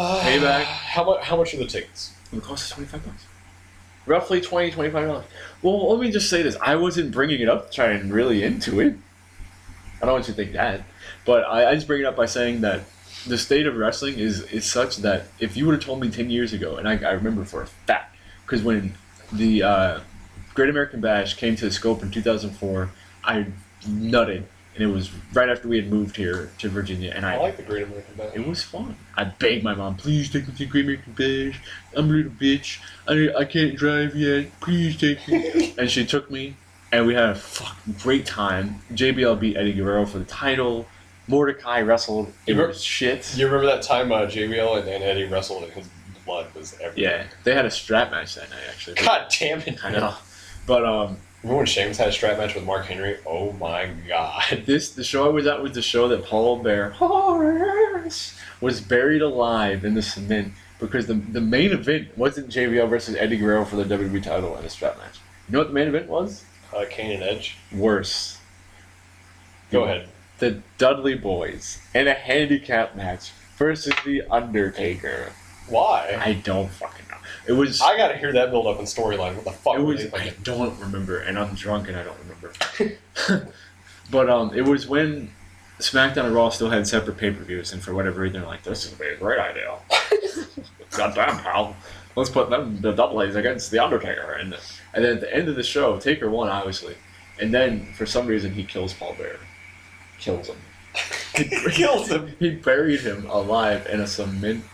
How much are the tickets? It would cost us $25. Roughly $25. Well, let me just say this. I wasn't bringing it up trying really into it. I don't want you to think that. But I just bring it up by saying that the state of wrestling is such that if you would have told me 10 years ago, and I remember for a fact, because when the Great American Bash came to the Scope in 2004, I nutted. And it was right after we had moved here to Virginia, and I like the Great American Bash. it was fun. I begged my mom, please take me to Great American Bash. I'm a little bitch. I can't drive yet. Please take me. And she took me, and we had a fucking great time. JBL beat Eddie Guerrero for the title. Mordecai wrestled. It was shit. You remember that time JBL and Eddie wrestled and his blood was everywhere? Yeah, they had a strap match that night, actually. God damn it. I know. But Remember when Sheamus had a strap match with Mark Henry? Oh my god. the show I was at was the show that Paul Bear was buried alive in the cement because the main event wasn't JBL versus Eddie Guerrero for the WWE title and a strap match. You know what the main event was? Kane and Edge. Worse. Go ahead. The Dudley Boys in a handicap match versus The Undertaker. Why? I don't fucking know. It was... I gotta hear that build up and storyline. What the fuck It were was. they I thinking? don't remember, and I'm drunk, and I don't remember. But it was when SmackDown and Raw still had separate pay-per-views, and for whatever reason, they're like, "This is a great idea." Goddamn, pal! Let's put them the Dudleys against the Undertaker, and then at the end of the show, Taker won, obviously, and then for some reason he kills Paul Bear, kills him. Kills him. He buried him alive in a cement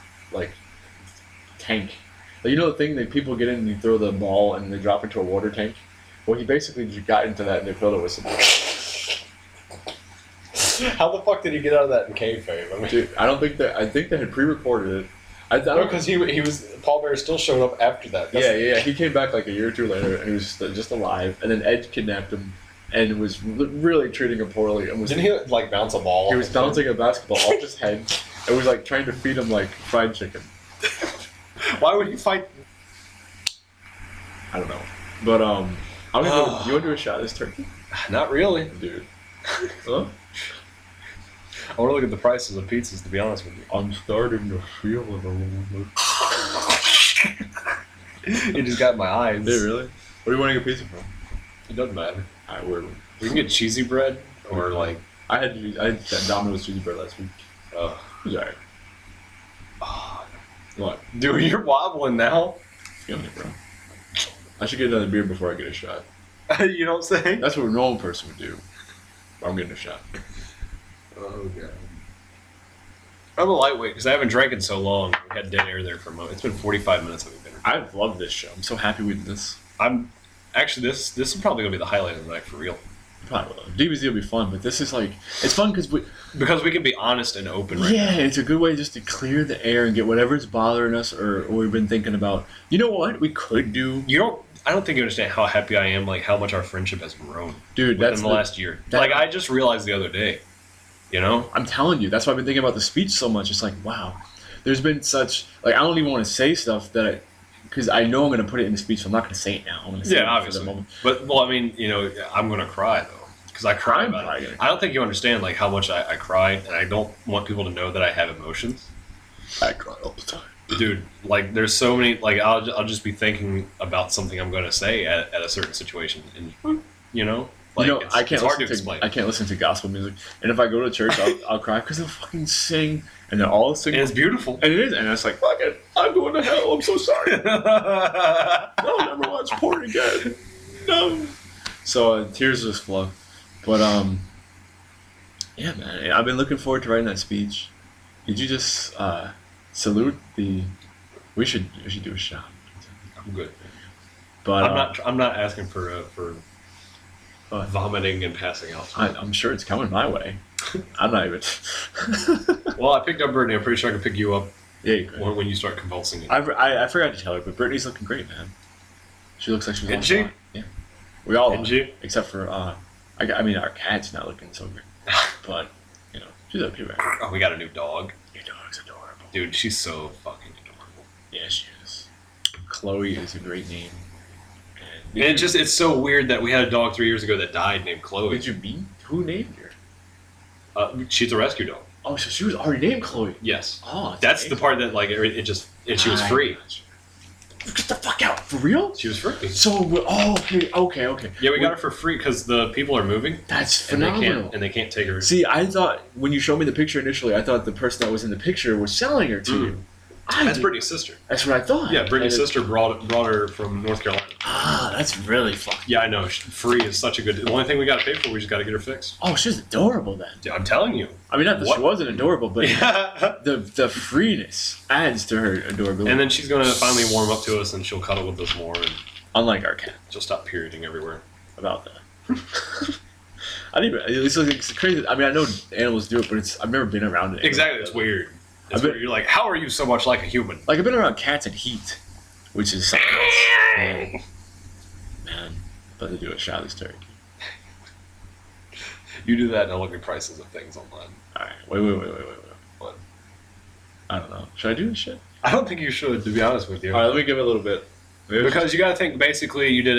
tank. Like, you know the thing that people get in and you throw the ball and they drop into a water tank? Well, he basically just got into that and they filled it with some How the fuck did he get out of that in kayfabe? I mean, Dude, I think they had pre-recorded it. I no, thought because he was Paul Bear still showed up after that. Yeah. He came back like a year or two later, and he was just alive. And then Edge kidnapped him, and was really treating him poorly. And was Didn't he like bounce a ball? He was bouncing a basketball off his head, and was like trying to feed him like fried chicken. Why would he fight? I don't know, but you want to do a shot of this turkey, Not really. dude? Huh? I want to look at the prices of pizzas, to be honest with you. I'm starting to feel it a little bit. You just got my eyes. Dude, really? Where do you want to get pizza from? It doesn't matter. Alright, where? We can get cheesy bread or like. I had that Domino's cheesy bread last week. It was alright. What? Dude, you're wobbling now. Feeling it, bro. I should get another beer before I get a shot. You don't say? That's what a normal person would do. I'm getting a shot. Oh, God. I'm a lightweight because I haven't drank in so long. We had dead air there for a moment. It's been 45 minutes that we've been. I love this show. I'm so happy we did this. I'm actually this is probably gonna be the highlight of the night for real. Probably will. DBZ will be fun, but this is like it's fun because we can be honest and open. Right yeah, now. it's a good way just to clear the air and get whatever's bothering us or we've been thinking about. You know what we could do? I don't think you understand how happy I am. Like how much our friendship has grown, dude. That's in the last year. Like I just realized the other day. You know, I'm telling you, that's why I've been thinking about the speech so much. It's like, wow, there's been such like I don't even want to say stuff that because I know I'm going to put it in the speech, so I'm not going to say it now. I'm going to say it obviously. for the moment. But well, I mean, you know, I'm going to cry though because I cry about it. I don't think you understand like how much I cry, and I don't want people to know that I have emotions. I cry all the time, dude. Like, there's so many. Like, I'll just be thinking about something I'm going to say at a certain situation, and you know. Like, it's hard to explain. I can't listen to gospel music, and if I go to church, I'll cry because they'll fucking sing, and they're all singing. And it's beautiful, and it is, and it's like, fuck it, I'm going to hell. I'm so sorry. I'll never watch porn again. No. So tears just flow, but yeah, man, I've been looking forward to writing that speech. Did you just salute the? We should do a shot. I'm good, but I'm not asking for vomiting and passing out. I'm sure it's coming my way. I'm not even. Well, I picked up Brittany. I'm pretty sure I can pick you up. Yeah, you could. When you start convulsing. I forgot to tell her, but Brittany's looking great, man. She looks like she's on she? fire. Yeah. We all Isn't she? Except for I mean our cat's not looking so great, but you know she's okay, right? Oh, we got a new dog. Your dog's adorable, dude. She's so fucking adorable. Yeah, she is. Chloe is a great name. And it's so weird that we had a dog 3 years ago that died named Chloe. Did you meet? Who named her? She's a rescue dog. Oh, so she was already named Chloe. Yes. Oh, that's the part that like she was free. Get the fuck out! For real? She was free. So okay. Yeah, we got her for free because the people are moving. That's phenomenal. And they can't take her. See, I thought when you showed me the picture initially, I thought the person that was in the picture was selling her to you. That's Brittany's sister. That's what I thought. Yeah, Brittany's sister brought her from North Carolina. Ah, that's really fucking. Yeah, I know. Free is such a good. The only thing we got to pay for, we just got to get her fixed. Oh, she's adorable then. Yeah, I'm telling you. I mean, not that she wasn't adorable, but the freeness adds to her adorability. And then she's gonna finally warm up to us, and she'll cuddle with us more. And unlike our cat, she'll stop perioding everywhere. About that. It's crazy. I mean, I know animals do it, but I've never been around it. Exactly, it's weird. You're like, how are you so much like a human? Like, I've been around cats in heat, which is something else. Man, about to do a shot of this turkey. You do that and I'll look at prices of things online. Alright, wait. What? I don't know. Should I do this shit? I don't think you should, to be honest with you. Alright, let me give it a little bit. Because you gotta think, basically, you did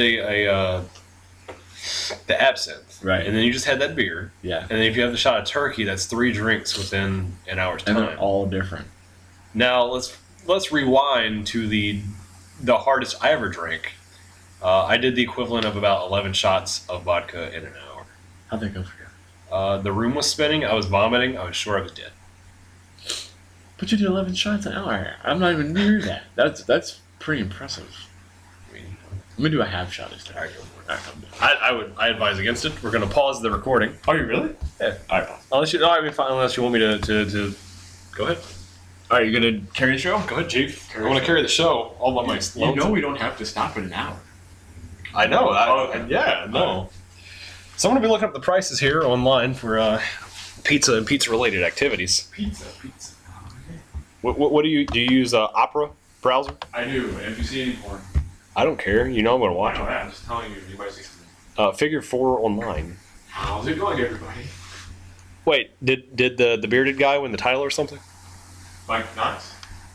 the absinthe. Right. And then you just had that beer. Yeah. And then if you have the shot of turkey, that's 3 drinks within an hour's time. And they're all different. Now, let's rewind to the hardest I ever drank. I did the equivalent of about 11 shots of vodka in an hour. How'd that go for you? The room was spinning. I was vomiting. I was sure I was dead. But you did 11 shots an hour. I'm not even near that. That's pretty impressive. I mean, let me do a half shot this time. All right, go for it. I advise against it. We're going to pause the recording. Are you really? Yeah. All right. Unless you want me to go ahead. All right, you going to carry the show? Go ahead, Chief. I want to carry the show all by myself. You know we don't have to stop in an hour. I know. Okay. Yeah, no. So I'm going to be looking up the prices here online for pizza and pizza-related activities. Pizza. What do you use? Opera browser? I do. And if you see any porn, I don't care. You know I'm going to watch it. I'm just telling you. If anybody sees something. Figure 4 on mine. How's it going, everybody? Wait, did the bearded guy win the title or something? Mike Knox?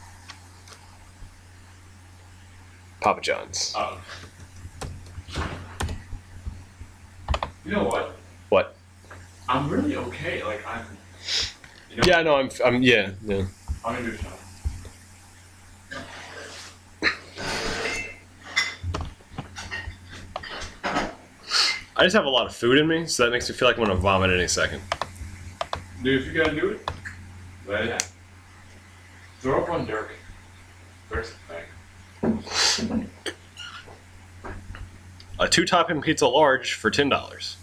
Papa John's. Oh. You know what? What? I'm really okay. Like I'm. You know, Yeah, no, I'm yeah. I'm gonna do a shot. I just have a lot of food in me, so that makes me feel like I'm gonna vomit any second. Dude, if you gotta do it, let it happen. Throw up on Dirk. Dirk's the bag. A 2-topping pizza large for $10.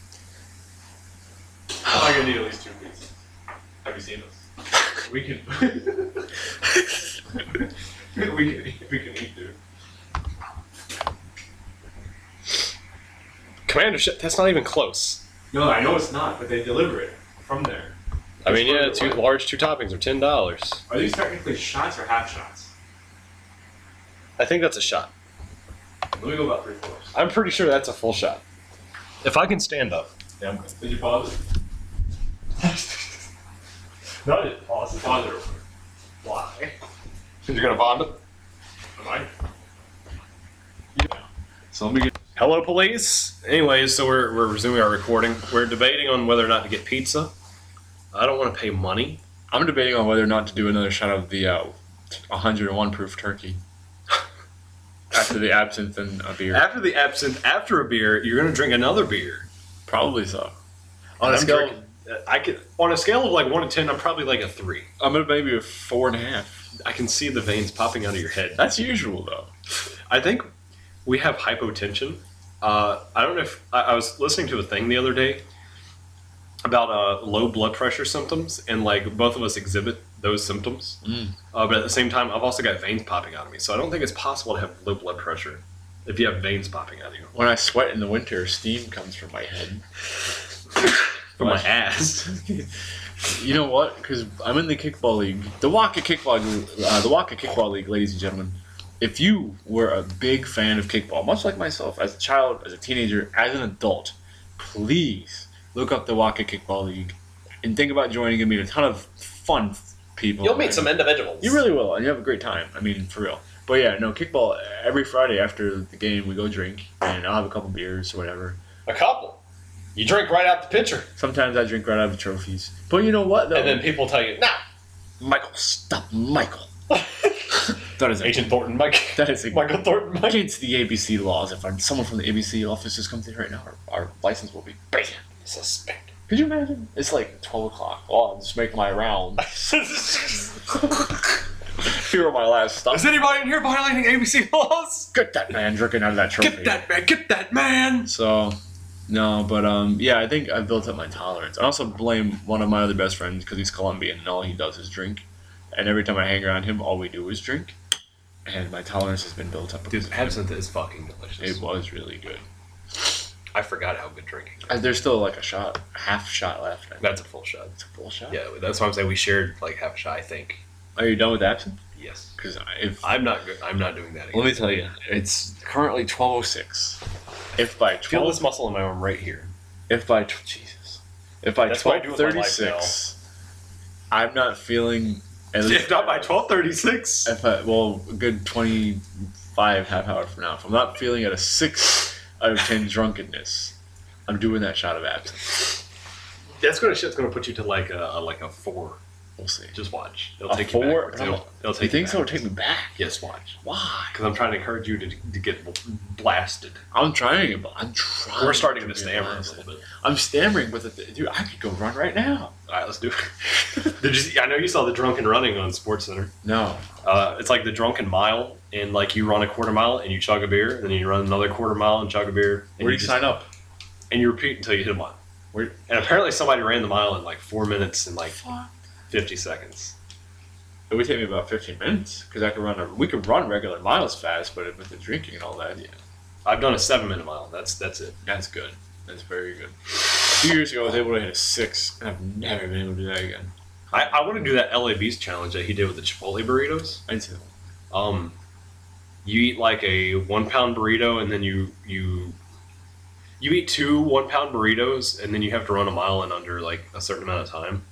I'm gonna need at least 2 pizzas. Have you seen us? We can. we can eat, dude. Commander shit, that's not even close. No, I know it's not, but they deliver it from there. I mean, yeah, It's further away. large 2 toppings are $10. Are these technically shots or half shots? I think that's a shot. Let me go about 3/4. I'm pretty sure that's a full shot. If I can stand up. Yeah, I'm good. Did you pause it? No, I didn't pause it. Pause it real quick. Why? Because you're gonna vomit? Am I? Yeah. So let me get. Hello, police. Anyways, so we're resuming our recording. We're debating on whether or not to get pizza. I don't want to pay money. I'm debating on whether or not to do another shot of the 101 proof turkey. After the absinthe and a beer. After the absinthe, after a beer, you're gonna drink another beer. Probably so. On a I'm scale, drinking- on a scale of like 1 to 10, I'm probably like a 3. I'm gonna maybe a 4.5. I can see the veins popping out of your head. That's usual though. I think we have hypotension. I don't know if I was listening to a thing the other day about low blood pressure symptoms, and like both of us exhibit those symptoms. But at the same time, I've also got veins popping out of me, so I don't think it's possible to have low blood pressure if you have veins popping out of you. When I sweat in the winter, steam comes from my head. From my ass. You know what? Because I'm in the kickball league, the Waka Kickball League, ladies and gentlemen. If you were a big fan of kickball, much like myself, as a child, as a teenager, as an adult, please look up the Waka Kickball League and think about joining and meet a ton of fun people. You'll meet some individuals. You really will, and you have a great time. I mean, for real. But yeah, no, kickball, every Friday after the game, we go drink, and I'll have a couple beers or whatever. A couple. You drink right out the pitcher. Sometimes I drink right out of the trophies. But you know what, though? And then people tell you, nah. Michael, stop, Michael. That is Agent Thornton, Mike. That is Michael Thornton, Mike. against the ABC laws. If someone from the ABC office just comes in right now, our license will be banned. Suspect. Could you imagine? It's like 12 o'clock. Oh, I'm just making my round. Here are my last stop. Is anybody in here violating ABC laws? Get that man drinking out of that trophy. Get that man! Get that man! So, no, but yeah, I think I've built up my tolerance. I also blame one of my other best friends because he's Colombian and all he does is drink. And every time I hang around him, all we do is drink. And my tolerance has been built up. Dude, absinthe is fucking delicious. It was really good. I forgot how good drinking is. There's still like a half shot left. I think. That's a full shot. It's a full shot. Yeah, that's why I'm saying we shared like half a shot, I think. Are you done with absinthe? Yes. Because if I'm not good. I'm not doing that again. let me tell you, it's currently 12:06. If by Feel 12, this muscle in my arm right here. if by Jesus, if by That's what I do with my life 12:36, I'm not feeling. At least, If not by 12:36. If a good 25 half hour from now, if I'm not feeling at a 6 out of 10 drunkenness, I'm doing that shot of absinthe. That's gonna put you to like a 4. We'll see. Just watch. It'll A take 4? you backwards. It'll You take think so? backwards. Take me back. Yes, watch. Why? Because I'm trying to encourage you to get blasted. I'm trying it, but I'm trying. We're starting to be stammer a honest. little bit. I'm stammering, but dude, I could go run right now. All right, let's do it. Did you see, I know you saw the drunken running on SportsCenter. No. It's like the drunken mile, and like you run a quarter mile and you chug a beer, and then you run another quarter mile and chug a beer. And Where do you just- sign up? And you repeat until you hit a mile. Where? And apparently somebody ran the mile in like 4 minutes and like Fuck. 50 seconds. It would take me about 15 minutes because I could run. We could run regular miles fast, but with the drinking and all that, yeah, I've done a 7-minute mile. That's it. that's good. That's very good. A few years ago, I was able to hit a 6, and I've never been able to do that again. I want to do that LA Beast challenge that he did with the Chipotle burritos. I need to. You eat like a 1 pound burrito, and then you eat 2 1 pound burritos, and then you have to run a mile in under like a certain amount of time.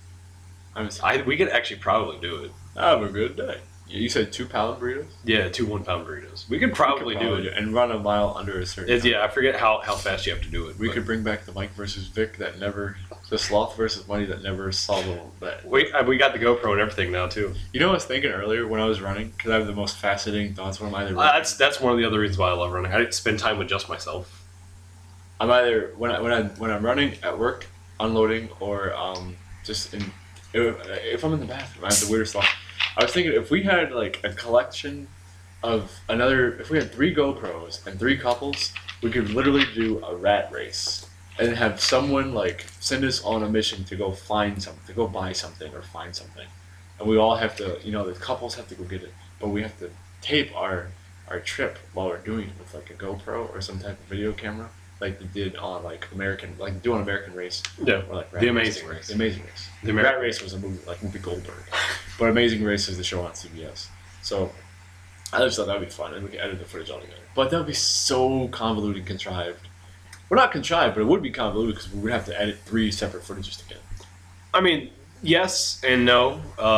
We could actually probably do it. Have a good day. You said 2 pound burritos? Yeah, 2 1 pound burritos. We could probably do it. And run a mile under a certain time. Yeah, I forget how fast you have to do it. We could bring back the Mike versus Vic the sloth versus money that never saw that. We got the GoPro and everything now too. You know what I was thinking earlier when I was running? Because I have the most fascinating thoughts when I'm either running. That's one of the other reasons why I love running. I spend time with just myself. I'm either when I'm running at work, unloading, or just in if I'm in the bathroom. I have the weirdest thought. I was thinking if we had like a collection of if we had 3 GoPros and 3 couples, we could literally do a rat race and have someone like send us on a mission to go find something, to go buy something or find something, and we all have to, the couples have to go get it, but we have to tape our trip while we're doing it with like a GoPro or some type of video camera, like they did on American Race. Yeah, or like The Amazing Race. The Amazing Race. The Rat Race was a movie, like Whoopi Goldberg, but Amazing Race is the show on CBS. So I just thought that would be fun, and we could edit the footage all together. But that would be so convoluted and contrived. Well, not contrived, but it would be convoluted because we would have to edit 3 separate footages together. I mean, yes and no.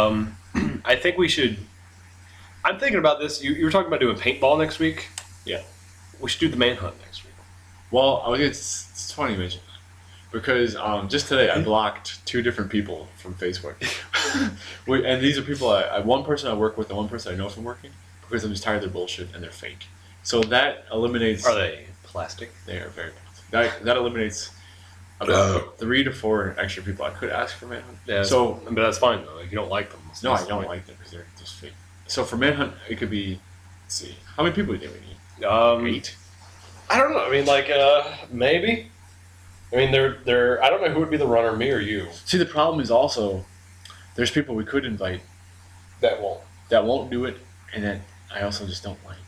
I think we should. I'm thinking about this. You were talking about doing paintball next week. Yeah. We should do the manhunt next week. Well, it's funny you mention that because just today I blocked 2 different people from Facebook, and these are people one person I work with and one person I know from working because I'm just tired of their bullshit and they're fake. So that eliminates. Are they plastic? They are very plastic. That eliminates about 3 to 4 extra people I could ask for manhunt. Yeah. So, but that's fine though. Like, you don't like them. No, I don't like them because they're just fake. So for manhunt, it could be. Let's see, how many people do we need? 8. I don't know. I mean, like, maybe. I mean, they're. I don't know who would be the runner, me or you. See, the problem is also there's people we could invite That won't do it, and that I also just don't like.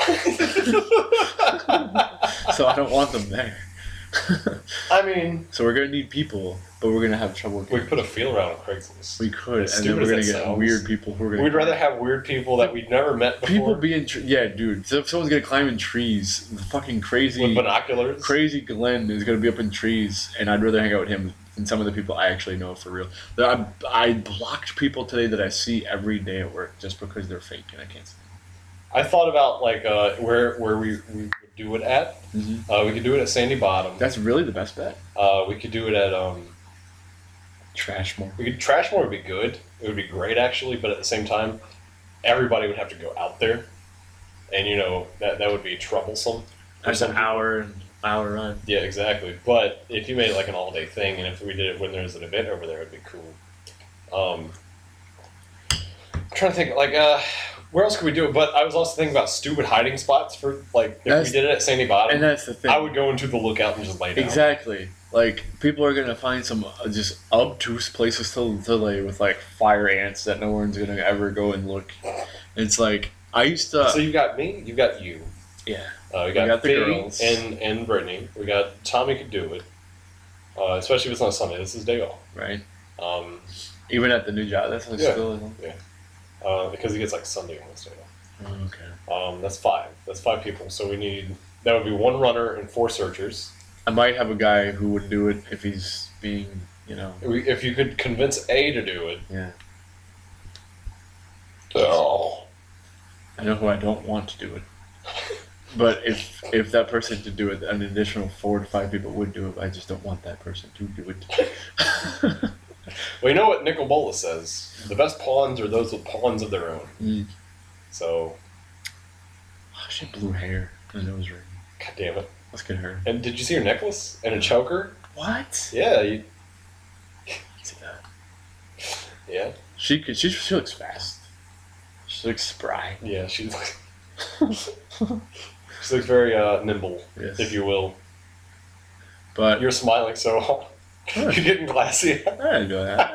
So I don't want them there. I mean, so we're gonna need people, but we're gonna have trouble. We put a feel around on Craigslist. We could, and then we're gonna get weird people who are gonna. We'd rather have weird people that we've never met before. People being yeah, dude. So if someone's gonna climb in trees, the fucking crazy with binoculars. Crazy Glenn is gonna be up in trees, and I'd rather hang out with him than some of the people I actually know for real. I blocked people today that I see every day at work just because they're fake and I can't see them. I thought about like where we would do it at. Mm-hmm. We could do it at Sandy Bottom. That's really the best bet. We could do it at Trashmore. Trashmore would be good. It would be great actually, but at the same time, everybody would have to go out there, and that would be troublesome. That's an hour run. Yeah, exactly. But if you made it like an all-day thing, and if we did it when there's an event over there, it'd be cool. I'm trying to think, like, where else could we do it? But I was also thinking about stupid hiding spots for, like, if we did it at Sandy Bottom. And that's the thing. I would go into the lookout and just lay down. Exactly. Like, people are going to find some just obtuse places to lay with, like, fire ants that no one's going to ever go and look. It's like, I used to... So you've got me, you've got you. Yeah. We got the Fee girls. and Brittany. We got Tommy could do it. Especially if it's on Sunday. This is his day off. Right. Even at the new job, that's like still... Yeah. Because he gets, like, Sunday on his day off. Oh, okay. That's 5. That's 5 people. So we need... That would be 1 runner and 4 searchers. I might have a guy who would do it if he's being, If you could convince A to do it. Yeah. Oh. I know who I don't want to do it. But if that person to do it, an additional 4 to 5 people would do it. I just don't want that person to do it. Well, you know what Nicol Bolas says? The best pawns are those with pawns of their own. Mm. So. Oh, she had blue hair and a nose ring. God damn it. Let's get her. And did you see her necklace and a choker? What? Yeah. See that? Yeah. She looks fast. She looks spry. Yeah, she looks very nimble, yes. if you will. But you're smiling so hard. You're getting glassy. I didn't do that.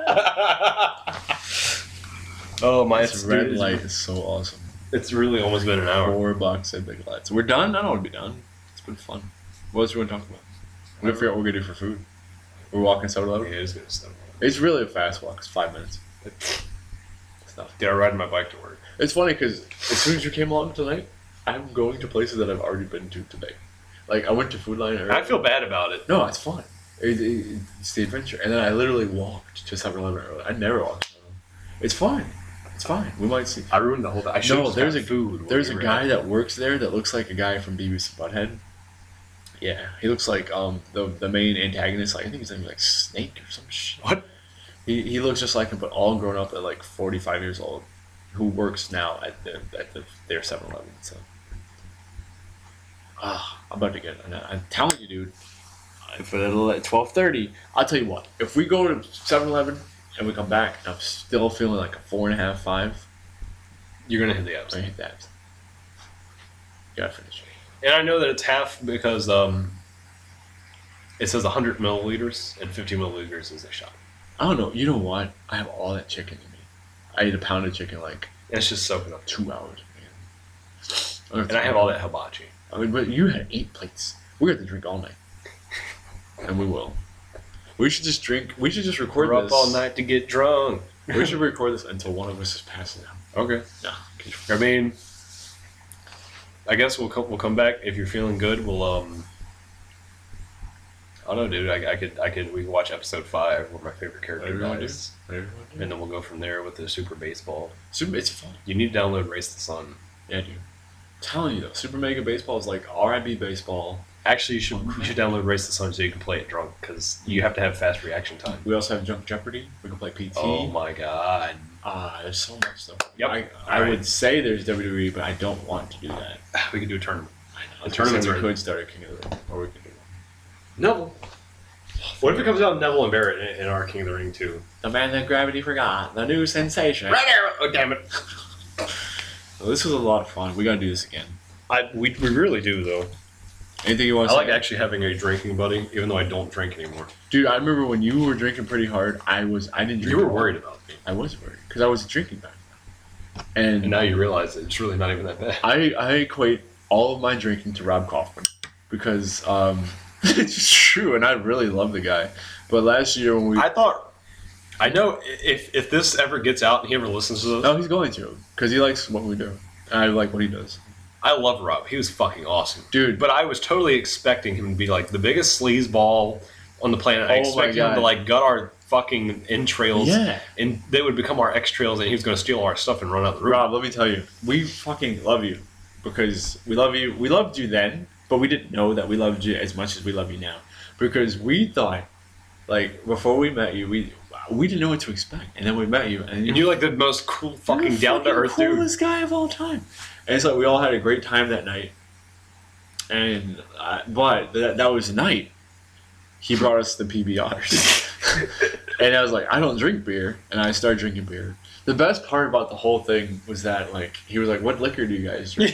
Oh, my this red light is so awesome. It's really almost been an hour. $4 at Big Lights. We're done? I don't want to be done. It's been fun. What else do you want to talk We gotta figure out what we're gonna do for food. We're walking 7-Eleven. Yeah, it is good stuff. It's really a fast walk. It's 5 minutes. Stuff. Yeah, riding my bike to work. It's funny because as soon as you came along tonight, I'm going to places that I've already been to today. Like I went to Food Line earlier. I feel bad about it. No, it's fun. It's the adventure. And then I literally walked to 7-Eleven earlier. I never walked. It's fine. It's fine. We might see. I ruined the whole thing. I should No, there's a food. There's a guy that works there that looks like a guy from Beavis and Butthead. Yeah, he looks like the main antagonist. Like I think his name is like Snake or some shit. What? He looks just like him, but all grown up at like 45 years old, who works now at their 7-Eleven. So, I'm about to get. I'm telling you, dude. If at 12:30, I'll tell you what. If we go to 7-Eleven and we come back, and I'm still feeling like a 4.5, 5. You're gonna hit the abs. I hit that. Gotta finish. And I know that it's half because it says 100 milliliters and 50 milliliters is a shot. I don't know. You know what? I have all that chicken in me. I ate a pound of chicken like And it's just soaking up. 2 hours. Man. And I have all that hibachi. I mean, but you had 8 plates. We're going to drink all night. And we will. We should just drink. We should just record We're this. up all night to get drunk. We should record this until one of us is passing out. Okay. No. I mean, I guess we'll come back if you're feeling good. We'll I don't know, dude. I could we could watch episode 5 where my favorite character Whatever you wanna dies, and then we'll go from there with the Super Baseball. It's fun. You need to download Race the Sun. Yeah, dude. I'm telling you though, Super Mega Baseball is like R&B baseball. Actually, you should download Race the Sun so you can play it drunk because you have to have fast reaction time. We also have Junk Jeopardy. We can play PT. Oh my god. There's so much stuff. Yep. I Alright. would say there's WWE, but I don't want to do that. We can do a tournament. I know. The tournaments we are- could start a King of the Ring, or we could do Neville. What if it comes out Neville and Barrett in our King of the Ring too? The Man That Gravity Forgot, the new sensation. Red Arrow! Oh damn it! Well, this was a lot of fun. We gotta do this again. We really do though. Anything you want I to like say? actually having a drinking buddy, even though I don't drink anymore. Dude, I remember when you were drinking pretty hard. I didn't drink. You were at all. worried about me, I was worried because I wasn't drinking back then. and now you realize that it's really not even that bad. I equate all of my drinking to Rob Kaufman because it's true, and I really love the guy. But last year when we I know if this ever gets out and he ever listens to this, no, he's going to because he likes what we do. And I like what he does, I love Rob. He was fucking awesome, dude. But I was totally expecting him to be like the biggest sleazeball on the planet. I Oh my expected him God. to like gut our fucking entrails, Yeah. and they would become our extrails, and he was going to steal all our stuff and run out the room. Rob, let me tell you, we fucking love you because we love you. We loved you then, but we didn't know that we loved you as much as we love you now because we thought, like, before we met you, we didn't know what to expect, and then we met you, and And you're like the most cool, fucking down to earth dude. coolest guy of all time. And it's like we all had a great time that night, and but that was the night. He brought us the PBRs, and I was like, I don't drink beer, and I started drinking beer. The best part about the whole thing was that like he was like, "What liquor do you guys drink?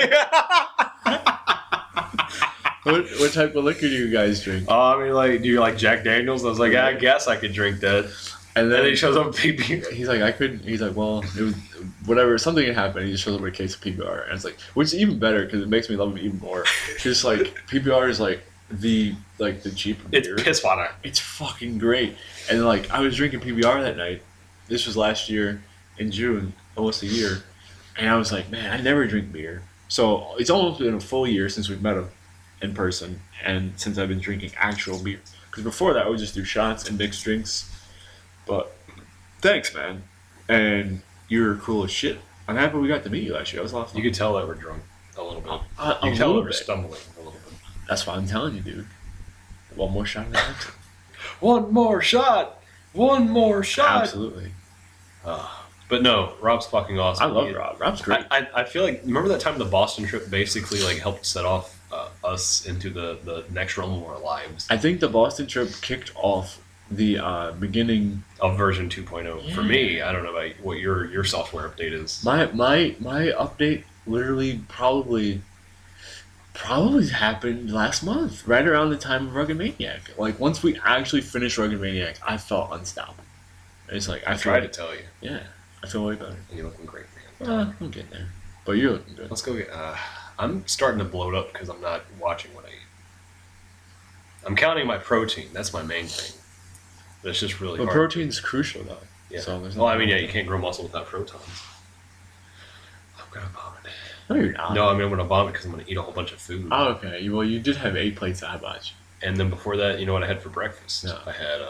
what type of liquor do you guys drink?" I mean, like, do you like Jack Daniels? I was like, I guess I could drink that. And And then then he shows up with PB. he's like, I couldn't. He's like, well, it was whatever. Something had happened. He just shows up with a case of PBR, and it's like, which is even better because it makes me love him even more. Just like PBR is like the cheap It's beer. piss water. It's fucking great. And like I was drinking PBR that night. This was last year in June, almost a year, and I was like, man, I never drink beer. So it's almost been a full year since we've met him in person, and since I've been drinking actual beer. Because before that, I would just do shots and mixed drinks. But thanks, man. And you're cool as shit. I'm happy we got to meet you last year. That was a lot of fun. You could tell that we're drunk a little bit. A You can tell that little we're bit. stumbling a little bit. That's why I'm telling you, dude. One more shot of that. One more shot. One more shot. Absolutely. But no, Rob's fucking awesome. I love Rob. Rob's great. I feel like remember that time the Boston trip basically like helped set off us into the next realm of our lives I think the Boston trip kicked off the beginning. of version 2.0. For Yeah. me, I don't know about what your software update is. My update literally probably happened last month, right around the time of Rugged Maniac. Like once we actually finished Rugged Maniac, I felt unstoppable. It's like I I feel tried to like, tell you, yeah, I feel way better. and you're looking great, man. I'm getting there, but you're looking good. Let's go get. I'm starting to bloat up because I'm not watching what I eat. I'm counting my protein. That's my main thing. But it's just really But hard. protein's crucial though. Yeah. So there's Well, I nothing mean, yeah, wrong you with can't grow muscle without protons. I'm gonna vomit. that. No, you're not. No, I mean I'm gonna vomit because I'm gonna eat a whole bunch of food. Oh, okay. Well, you did have 8 plates of hibachi. And then before that, you know what I had for breakfast? No. I had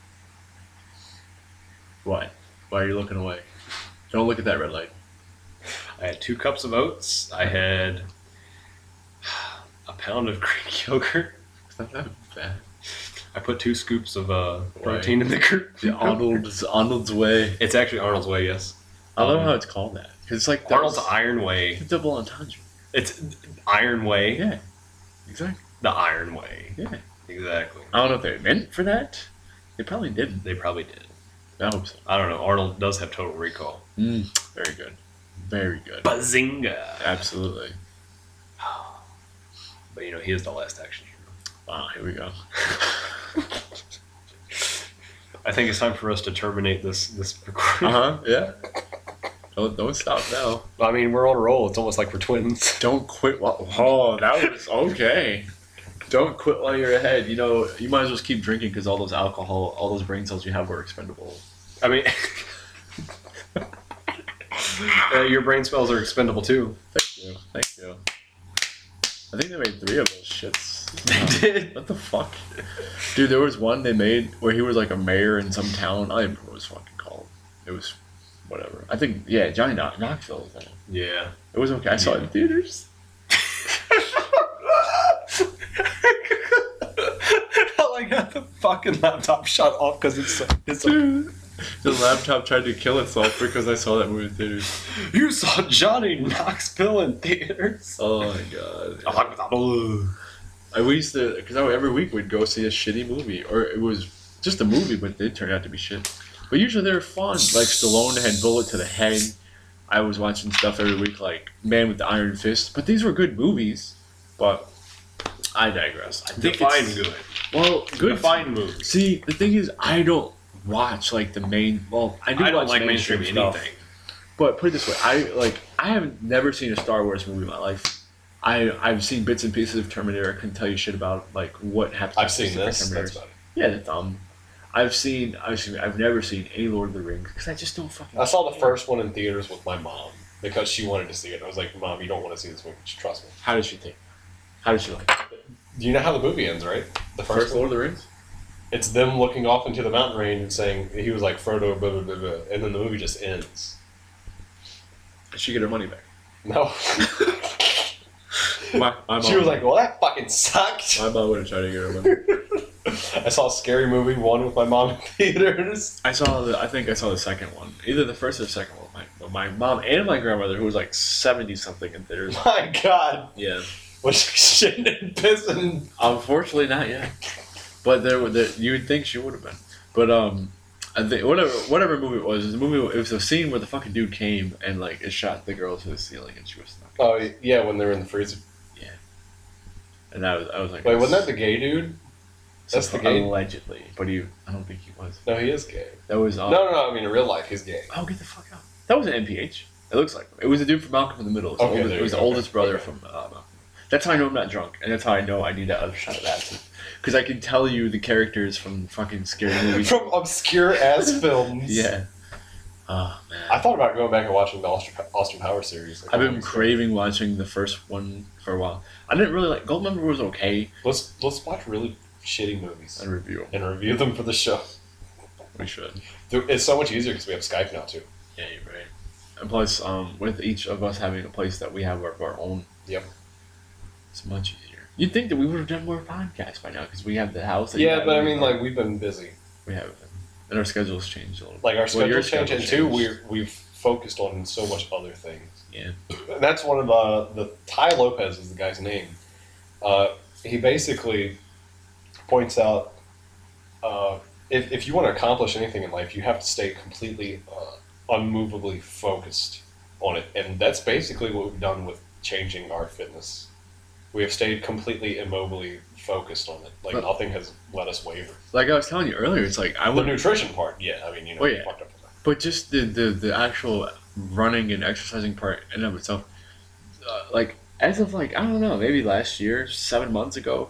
What? Why are you looking away? Don't look at that red light. I had 2 cups of oats. I had a pound of Greek yogurt. It's not that bad. I put 2 scoops of protein in the Greek. The Arnold's Way. It's actually Arnold's Way, yes. I love how it's called that. 'Cause it's like Arnold's Iron Way. It's a double entendre. It's Iron Way. Yeah. Exactly. The Iron Way. Yeah. Exactly. I don't know if they meant for that. They probably didn't. They probably did. I hope so. I don't know. Arnold does have Total Recall. Very good. Very good. Bazinga! Absolutely. But you know, he is the last action hero. Wow, here we go. I think it's time for us to terminate this recording. Yeah. Don't stop now. I mean, we're on a roll. It's almost like we're twins. Don't quit. Oh, that was okay. Don't quit while you're ahead. You know, you might as well just keep drinking because all those alcohol, all those brain cells you have were expendable. I mean, your brain cells are expendable too. Thank you. Thank you. I think they made 3 of those shits. They did. What the fuck? Dude, there was one they made where he was like a mayor in some town. I don't even remember what it was fucking called. It was whatever. I think, yeah, Johnny Knoxville was in it. Yeah. It was okay. I saw it in theaters. I like how the fucking laptop shut off because it's Dude, the laptop tried to kill itself because I saw that movie in theaters. You saw Johnny Knoxville in theaters. Oh my god. We used to, because every week we'd go see a shitty movie, or it was just a movie, but they turned out to be shit. But usually they were fun. Like Stallone had Bullet to the Head. I was watching stuff every week like Man with the Iron Fist. But these were good movies. But I digress. I think Define it's, good. well, good. Define movies. See, the thing is, I don't watch like the main. Well, I do. I don't watch like mainstream stuff. anything. But put it this way, I have never seen a Star Wars movie in my life. I've seen bits and pieces of Terminator. I couldn't tell you shit about like what happens. I've to seen specific this. Terminators. That's about it. Yeah, the thumb. I've never seen any Lord of the Rings because I just don't fucking. I saw the first one in theaters with my mom because she wanted to see it. I was like, Mom, you don't want to see this movie. Just trust me. How did she think? How did she like it? Do you know how the movie ends, right? The First one? Lord of the Rings? It's them looking off into the mountain range and saying, he was like, Frodo, blah, blah, blah, blah. And then the movie just ends. Did she get her money back? No. My mom, She was like, well, that fucking sucked. my mom would have tried to get her money. I saw Scary Movie 1 with my mom in theaters. I think I saw the second one. Either the first or the second one. My mom and my grandmother, who was like 70-something in theaters. My God. Yeah. Was she shitting and pissing? Unfortunately, not yet. But you would think she would have been. But I think whatever movie it was it was a scene where the fucking dude came and like it shot the girl to the ceiling and she was stuck. Oh, yeah, when they were in the freezer. And I was like, Wait, wasn't that the gay dude? That's the gay. allegedly, but I don't think he was. No, he is gay. That was No, I mean, in real life, he's gay. Oh, get the fuck out! That was an MPH. It looks like it was a dude from Malcolm in the Middle. Okay, there It you was go. the oldest brother Okay. from Malcolm. That's how I know I'm not drunk, and that's how I know I need that other shot of acid. Because I can tell you the characters from fucking scary movies. From obscure ass films. Yeah. Oh man. I thought about going back and watching the Austin Powers series. I've been craving watching the first one for a while. I didn't really like Goldmember was okay. Let's watch really shitty movies And review. and review them for the show. We should. It's so much easier because we have Skype now too. Yeah, you're right. And plus, with each of us having a place that we have of our own. Yep. It's much easier. You'd think that we would have done more podcasts by now because we have the house. That you Yeah, have but I and mean, like we've been busy. we have it, and our schedules changed a little. Like our Well, your schedule changed, and schedule two, we've focused on so much other things. Yeah. And that's one of the Ty Lopez is the guy's name. He basically points out if you want to accomplish anything in life, you have to stay completely unmovably focused on it, and that's basically what we've done with changing our fitness. We have stayed completely immobily focused on it. Like But- nothing has let us waver. Like I was telling you earlier, it's like I The would, nutrition part, yeah. I mean, Oh, yeah. fucked up with that. but just the actual running and exercising part in and of itself. Like as of like I don't know, maybe last year, 7 months ago,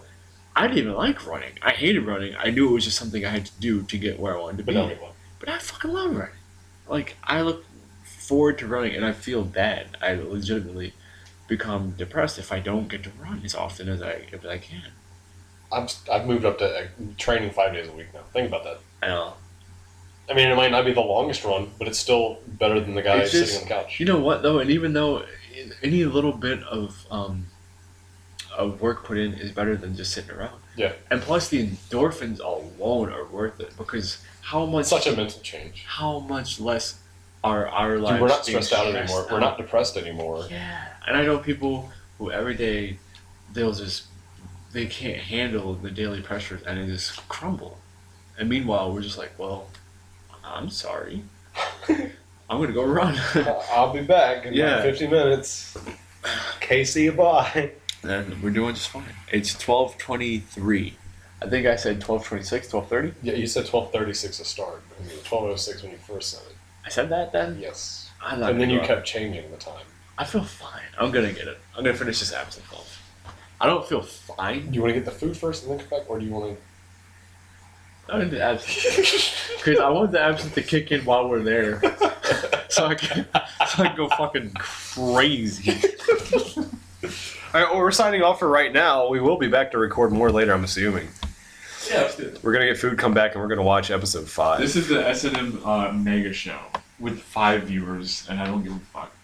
I didn't even like running. I hated running. I knew it was just something I had to do to get where I wanted to But be. now we won. But I fucking love running. Like, I look forward to running, and I feel bad. I legitimately become depressed if I don't get to run as often as I can. I've moved up to training 5 days a week now. Think about that. I know. I mean, it might not be the longest run, but it's still better than the guy It's just- sitting on the couch. You know what, though? And even though any little bit of work put in is better than just sitting around. Yeah. And plus, the endorphins alone are worth it, because how much... It's such a mental change. How much less are our lives Dude, we're not being stressed out stressed anymore. We're not depressed anymore. Yeah. And I know people who every day, they can't handle the daily pressures and they just crumble. And meanwhile, we're just like, well, I'm sorry. I'm going to go run. I'll be back in Yeah. like 50 minutes. Casey, bye. And we're doing just fine. It's 12:23. I think I said 12:26, 12:30. Yeah, you said 12:36 to start. But it was 12:06 when you first said it. I said that then? Yes. I'm not And then gonna you go- kept changing the time. I feel fine. I'm going to get it. I'm going to finish this absinthe golf. I don't feel fine. Do you want to get the food first and then come back, or do you want I'm going to do absinthe. Because I want the absinthe to kick in while we're there. so I can go fucking crazy. All right, well, we're signing off for right now. We will be back to record more later, I'm assuming. Yeah, let's do it. We're going to get food, come back, and we're going to watch episode 5. This is the S&M mega show with 5 viewers, and I don't give a fuck.